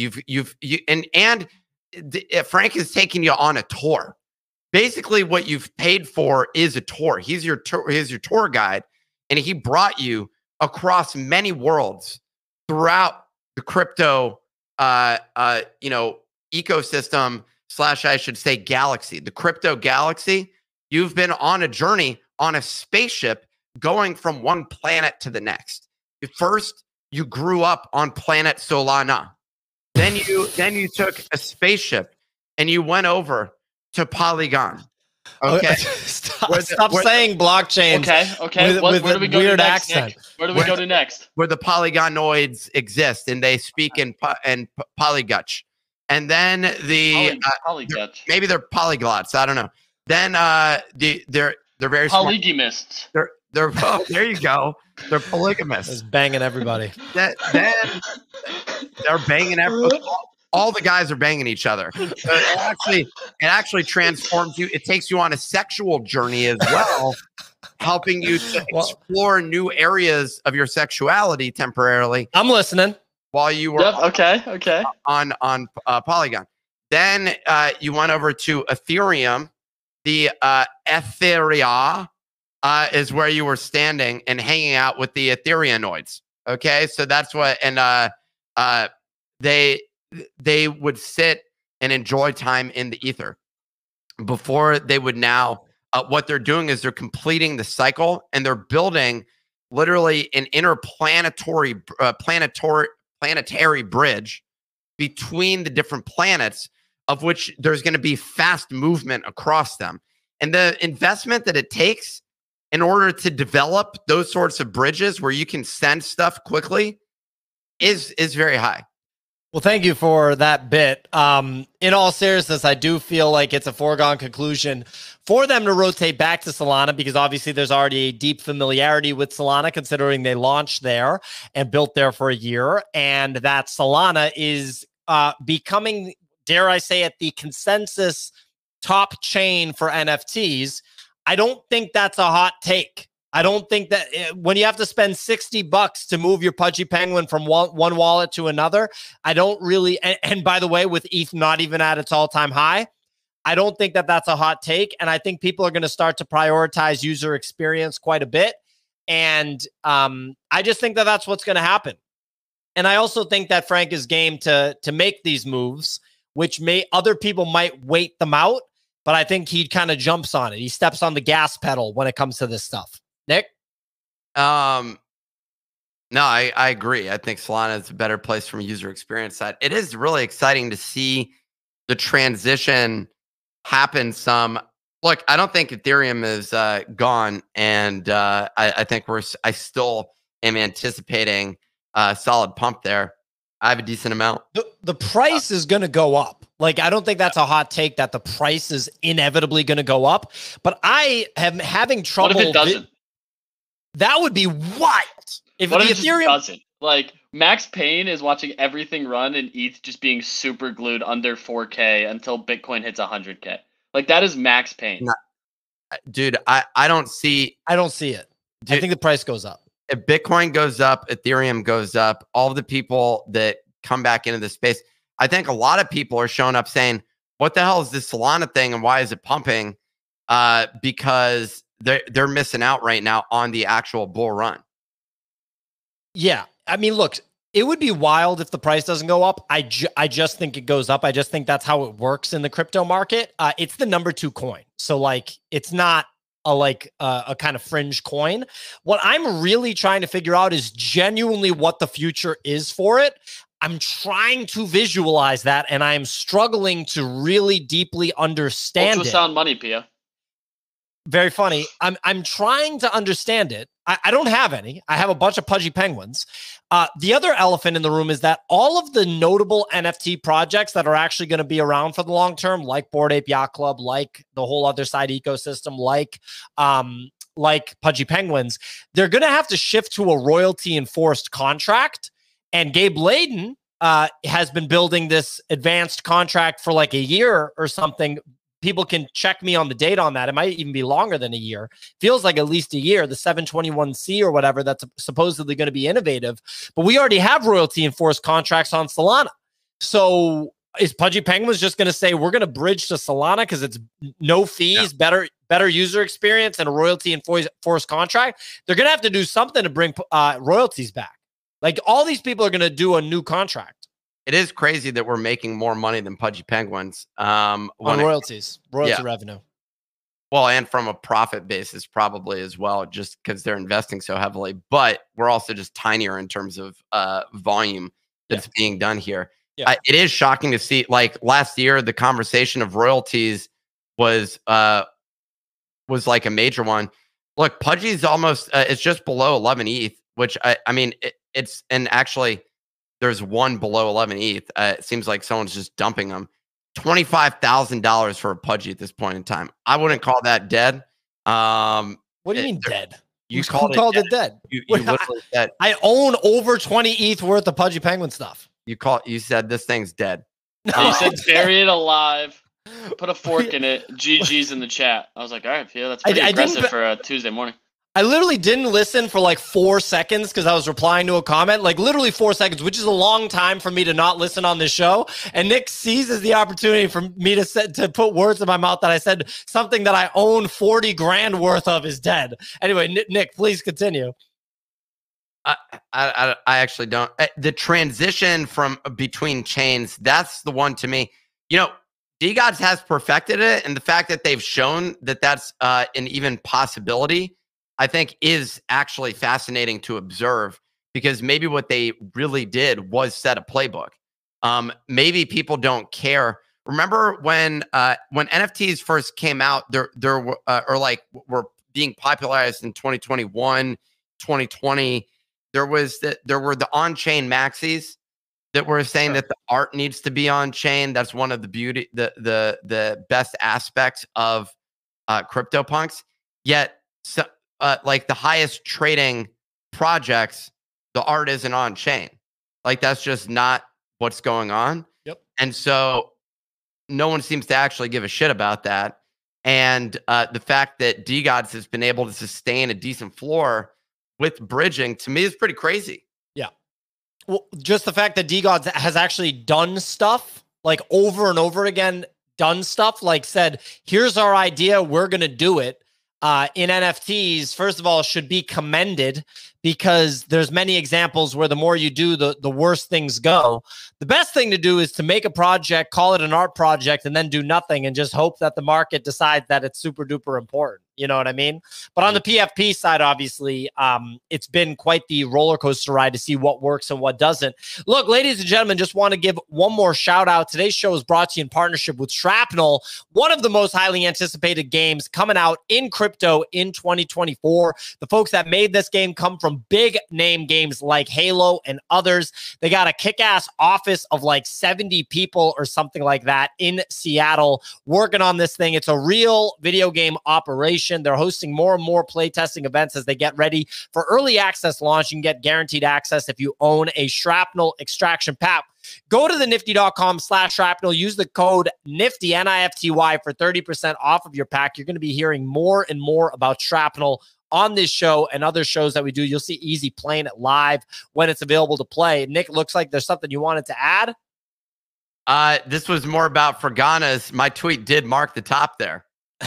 Frank is taking you on a tour. Basically, what you've paid for is a tour. He's your tour guide, and he brought you across many worlds throughout the crypto, ecosystem / I should say galaxy, the crypto galaxy. You've been on a journey on a spaceship going from one planet to the next. First, you grew up on planet Solana. Then you took a spaceship and you went over to Polygon. Okay. Stop saying blockchain. Okay. Where do we go weird to next, accent. Nick? Where do we go to next? Where the Polygonoids exist and they speak in Polygutch. And then Polygutch. Maybe they're polyglots. I don't know. Then they're very smart. Polygamists. They're there you go. They're polygamists. It's banging everybody. Then they're banging everybody. All the guys are banging each other. It actually transforms you. It takes you on a sexual journey as well, helping you to explore new areas of your sexuality temporarily. I'm listening. While you were okay on Polygon. Then you went over to Ethereum. The Etheria is where you were standing and hanging out with the Ethereanoids. Okay, so that's what, and they would sit and enjoy time in the ether before they would now. What they're doing is they're completing the cycle and they're building literally an interplanetary planetary bridge between the different planets, of which there's going to be fast movement across them. And the investment that it takes in order to develop those sorts of bridges where you can send stuff quickly is very high. Well, thank you for that bit. In all seriousness, I do feel like it's a foregone conclusion for them to rotate back to Solana because obviously there's already a deep familiarity with Solana considering they launched there and built there for a year, and that Solana is becoming, dare I say it, the consensus top chain for NFTs. I don't think that's a hot take. I don't think that when you have to spend $60 to move your Pudgy Penguin from one wallet to another, I don't really, and by the way, with ETH not even at its all-time high, I don't think that that's a hot take. And I think people are going to start to prioritize user experience quite a bit. And I just think that that's what's going to happen. And I also think that Frank is game to make these moves, which other people might wait them out. But I think he kind of jumps on it. He steps on the gas pedal when it comes to this stuff. Nick? No, I agree. I think Solana is a better place from a user experience side. It is really exciting to see the transition happen some. Look, I don't think Ethereum is gone. And I think I still am anticipating a solid pump there. I have a decent amount. The price is going to go up. Like, I don't think that's a hot take that the price is inevitably going to go up. But I am having trouble. What if it doesn't? That would be wild. If What the if it Ethereum doesn't? Like, Max Payne is watching everything run and ETH just being super glued under 4K until Bitcoin hits 100K. Like, that is Max Payne. Dude, I don't see. I don't see it. Dude, I think the price goes up. If Bitcoin goes up, Ethereum goes up, all the people that come back into the space, I think a lot of people are showing up saying, what the hell is this Solana thing and why is it pumping? Because they're missing out right now on the actual bull run. Yeah. I mean, look, it would be wild if the price doesn't go up. I just think it goes up. I just think that's how it works in the crypto market. It's the number 2 coin. So like, it's not a kind of fringe coin. What I'm really trying to figure out is genuinely what the future is for it. I'm trying to visualize that, and I'm struggling to really deeply understand it. Ultrasound money, Pia. Very funny. I'm trying to understand it. I don't have any. I have a bunch of pudgy penguins. The other elephant in the room is that all of the notable NFT projects that are actually going to be around for the long term, like Bored Ape Yacht Club, like the whole other side ecosystem, like Pudgy Penguins, they're going to have to shift to a royalty enforced contract. And Gabe Layden has been building this advanced contract for like a year or something. People can check me on the date on that. It might even be longer than a year. Feels like at least a year, the 721C or whatever that's supposedly going to be innovative. But we already have royalty enforced contracts on Solana. So is Pudgy Penguins just going to say, we're going to bridge to Solana because it's no fees, better user experience, and a royalty enforced contract? They're going to have to do something to bring royalties back. Like, all these people are going to do a new contract. It is crazy that we're making more money than Pudgy Penguins on royalty revenue. Well, and from a profit basis probably as well, just because they're investing so heavily. But we're also just tinier in terms of volume that's being done here. Yeah. It is shocking to see, like last year, the conversation of royalties was like a major one. Look, Pudgy's almost, it's just below 11 ETH, which I mean, it's, and actually, there's one below 11 ETH. It seems like someone's just dumping them. $25,000 for a Pudgy at this point in time. I wouldn't call that dead. What do you mean dead? You called it dead. You literally said, I own over 20 ETH worth of Pudgy Penguin stuff. You said this thing's dead. You said bury it alive. Put a fork in it. GG's in the chat. I was like, all right, Pia, that's pretty impressive for a Tuesday morning. I literally didn't listen for like 4 seconds because I was replying to a comment, like literally 4 seconds, which is a long time for me to not listen on this show. And Nick seizes the opportunity for me to put words in my mouth that I said something that I own 40 grand worth of is dead. Anyway, Nick, please continue. I actually don't. The transition from between chains, that's the one to me. You know, DeGods has perfected it, and the fact that they've shown that that's an even possibility, I think, is actually fascinating to observe, because maybe what they really did was set a playbook. Maybe people don't care. Remember when NFTs first came out, were being popularized in 2021, 2020. There were the on-chain maxis that were saying that the art needs to be on-chain. That's one of the best aspects of CryptoPunks. Yet, like the highest trading projects, the art isn't on-chain. Like, that's just not what's going on. Yep. And so no one seems to actually give a shit about that. And the fact that DeGods has been able to sustain a decent floor with bridging, to me, is pretty crazy. Yeah. Well, just the fact that DeGods has actually done stuff, like over and over again, like said, here's our idea, we're going to do it. in NFTs, first of all, should be commended, because there's many examples where the more you do, the worse things go. The best thing to do is to make a project, call it an art project, and then do nothing and just hope that the market decides that it's super duper important. You know what I mean? But on the PFP side, obviously, it's been quite the roller coaster ride to see what works and what doesn't. Look, ladies and gentlemen, just want to give one more shout out. Today's show is brought to you in partnership with Shrapnel, one of the most highly anticipated games coming out in crypto in 2024. The folks that made this game come from big name games like Halo and others. They got a kick-ass office of like 70 people or something like that in Seattle working on this thing. It's a real video game operation. They're hosting more and more playtesting events as they get ready for early access launch. You can get guaranteed access if you own a Shrapnel extraction pack. Go to thenifty.com/shrapnel. Use the code NIFTY, NIFTY, for 30% off of your pack. You're going to be hearing more and more about Shrapnel on this show and other shows that we do. You'll see Easy playing it live when it's available to play. Nick, looks like there's something you wanted to add. This was more about Fraganas. My tweet did mark the top there.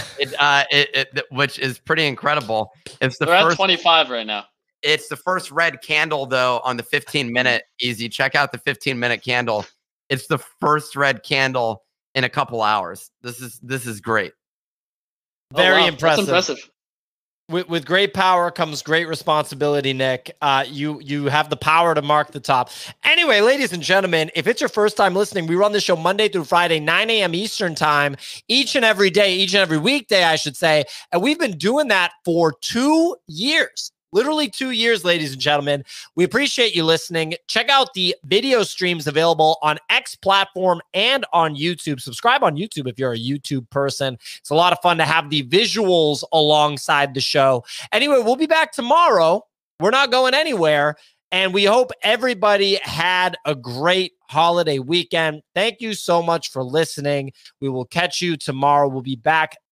Which is pretty incredible. It's the They're first at 25 right now. It's the first red candle though on the 15-minute Easy. Check out the 15-minute candle. It's the first red candle in a couple hours. This is great. Very wow. impressive. That's impressive. With great power comes great responsibility, Nick. You have the power to mark the top. Anyway, ladies and gentlemen, if it's your first time listening, we run the show Monday through Friday, 9 a.m. Eastern time, each and every day, each and every weekday, I should say. And we've been doing that for 2 years. Literally 2 years, ladies and gentlemen. We appreciate you listening. Check out the video streams available on X platform and on YouTube. Subscribe on YouTube if you're a YouTube person. It's a lot of fun to have the visuals alongside the show. Anyway, we'll be back tomorrow. We're not going anywhere. And we hope everybody had a great holiday weekend. Thank you so much for listening. We will catch you tomorrow. We'll be back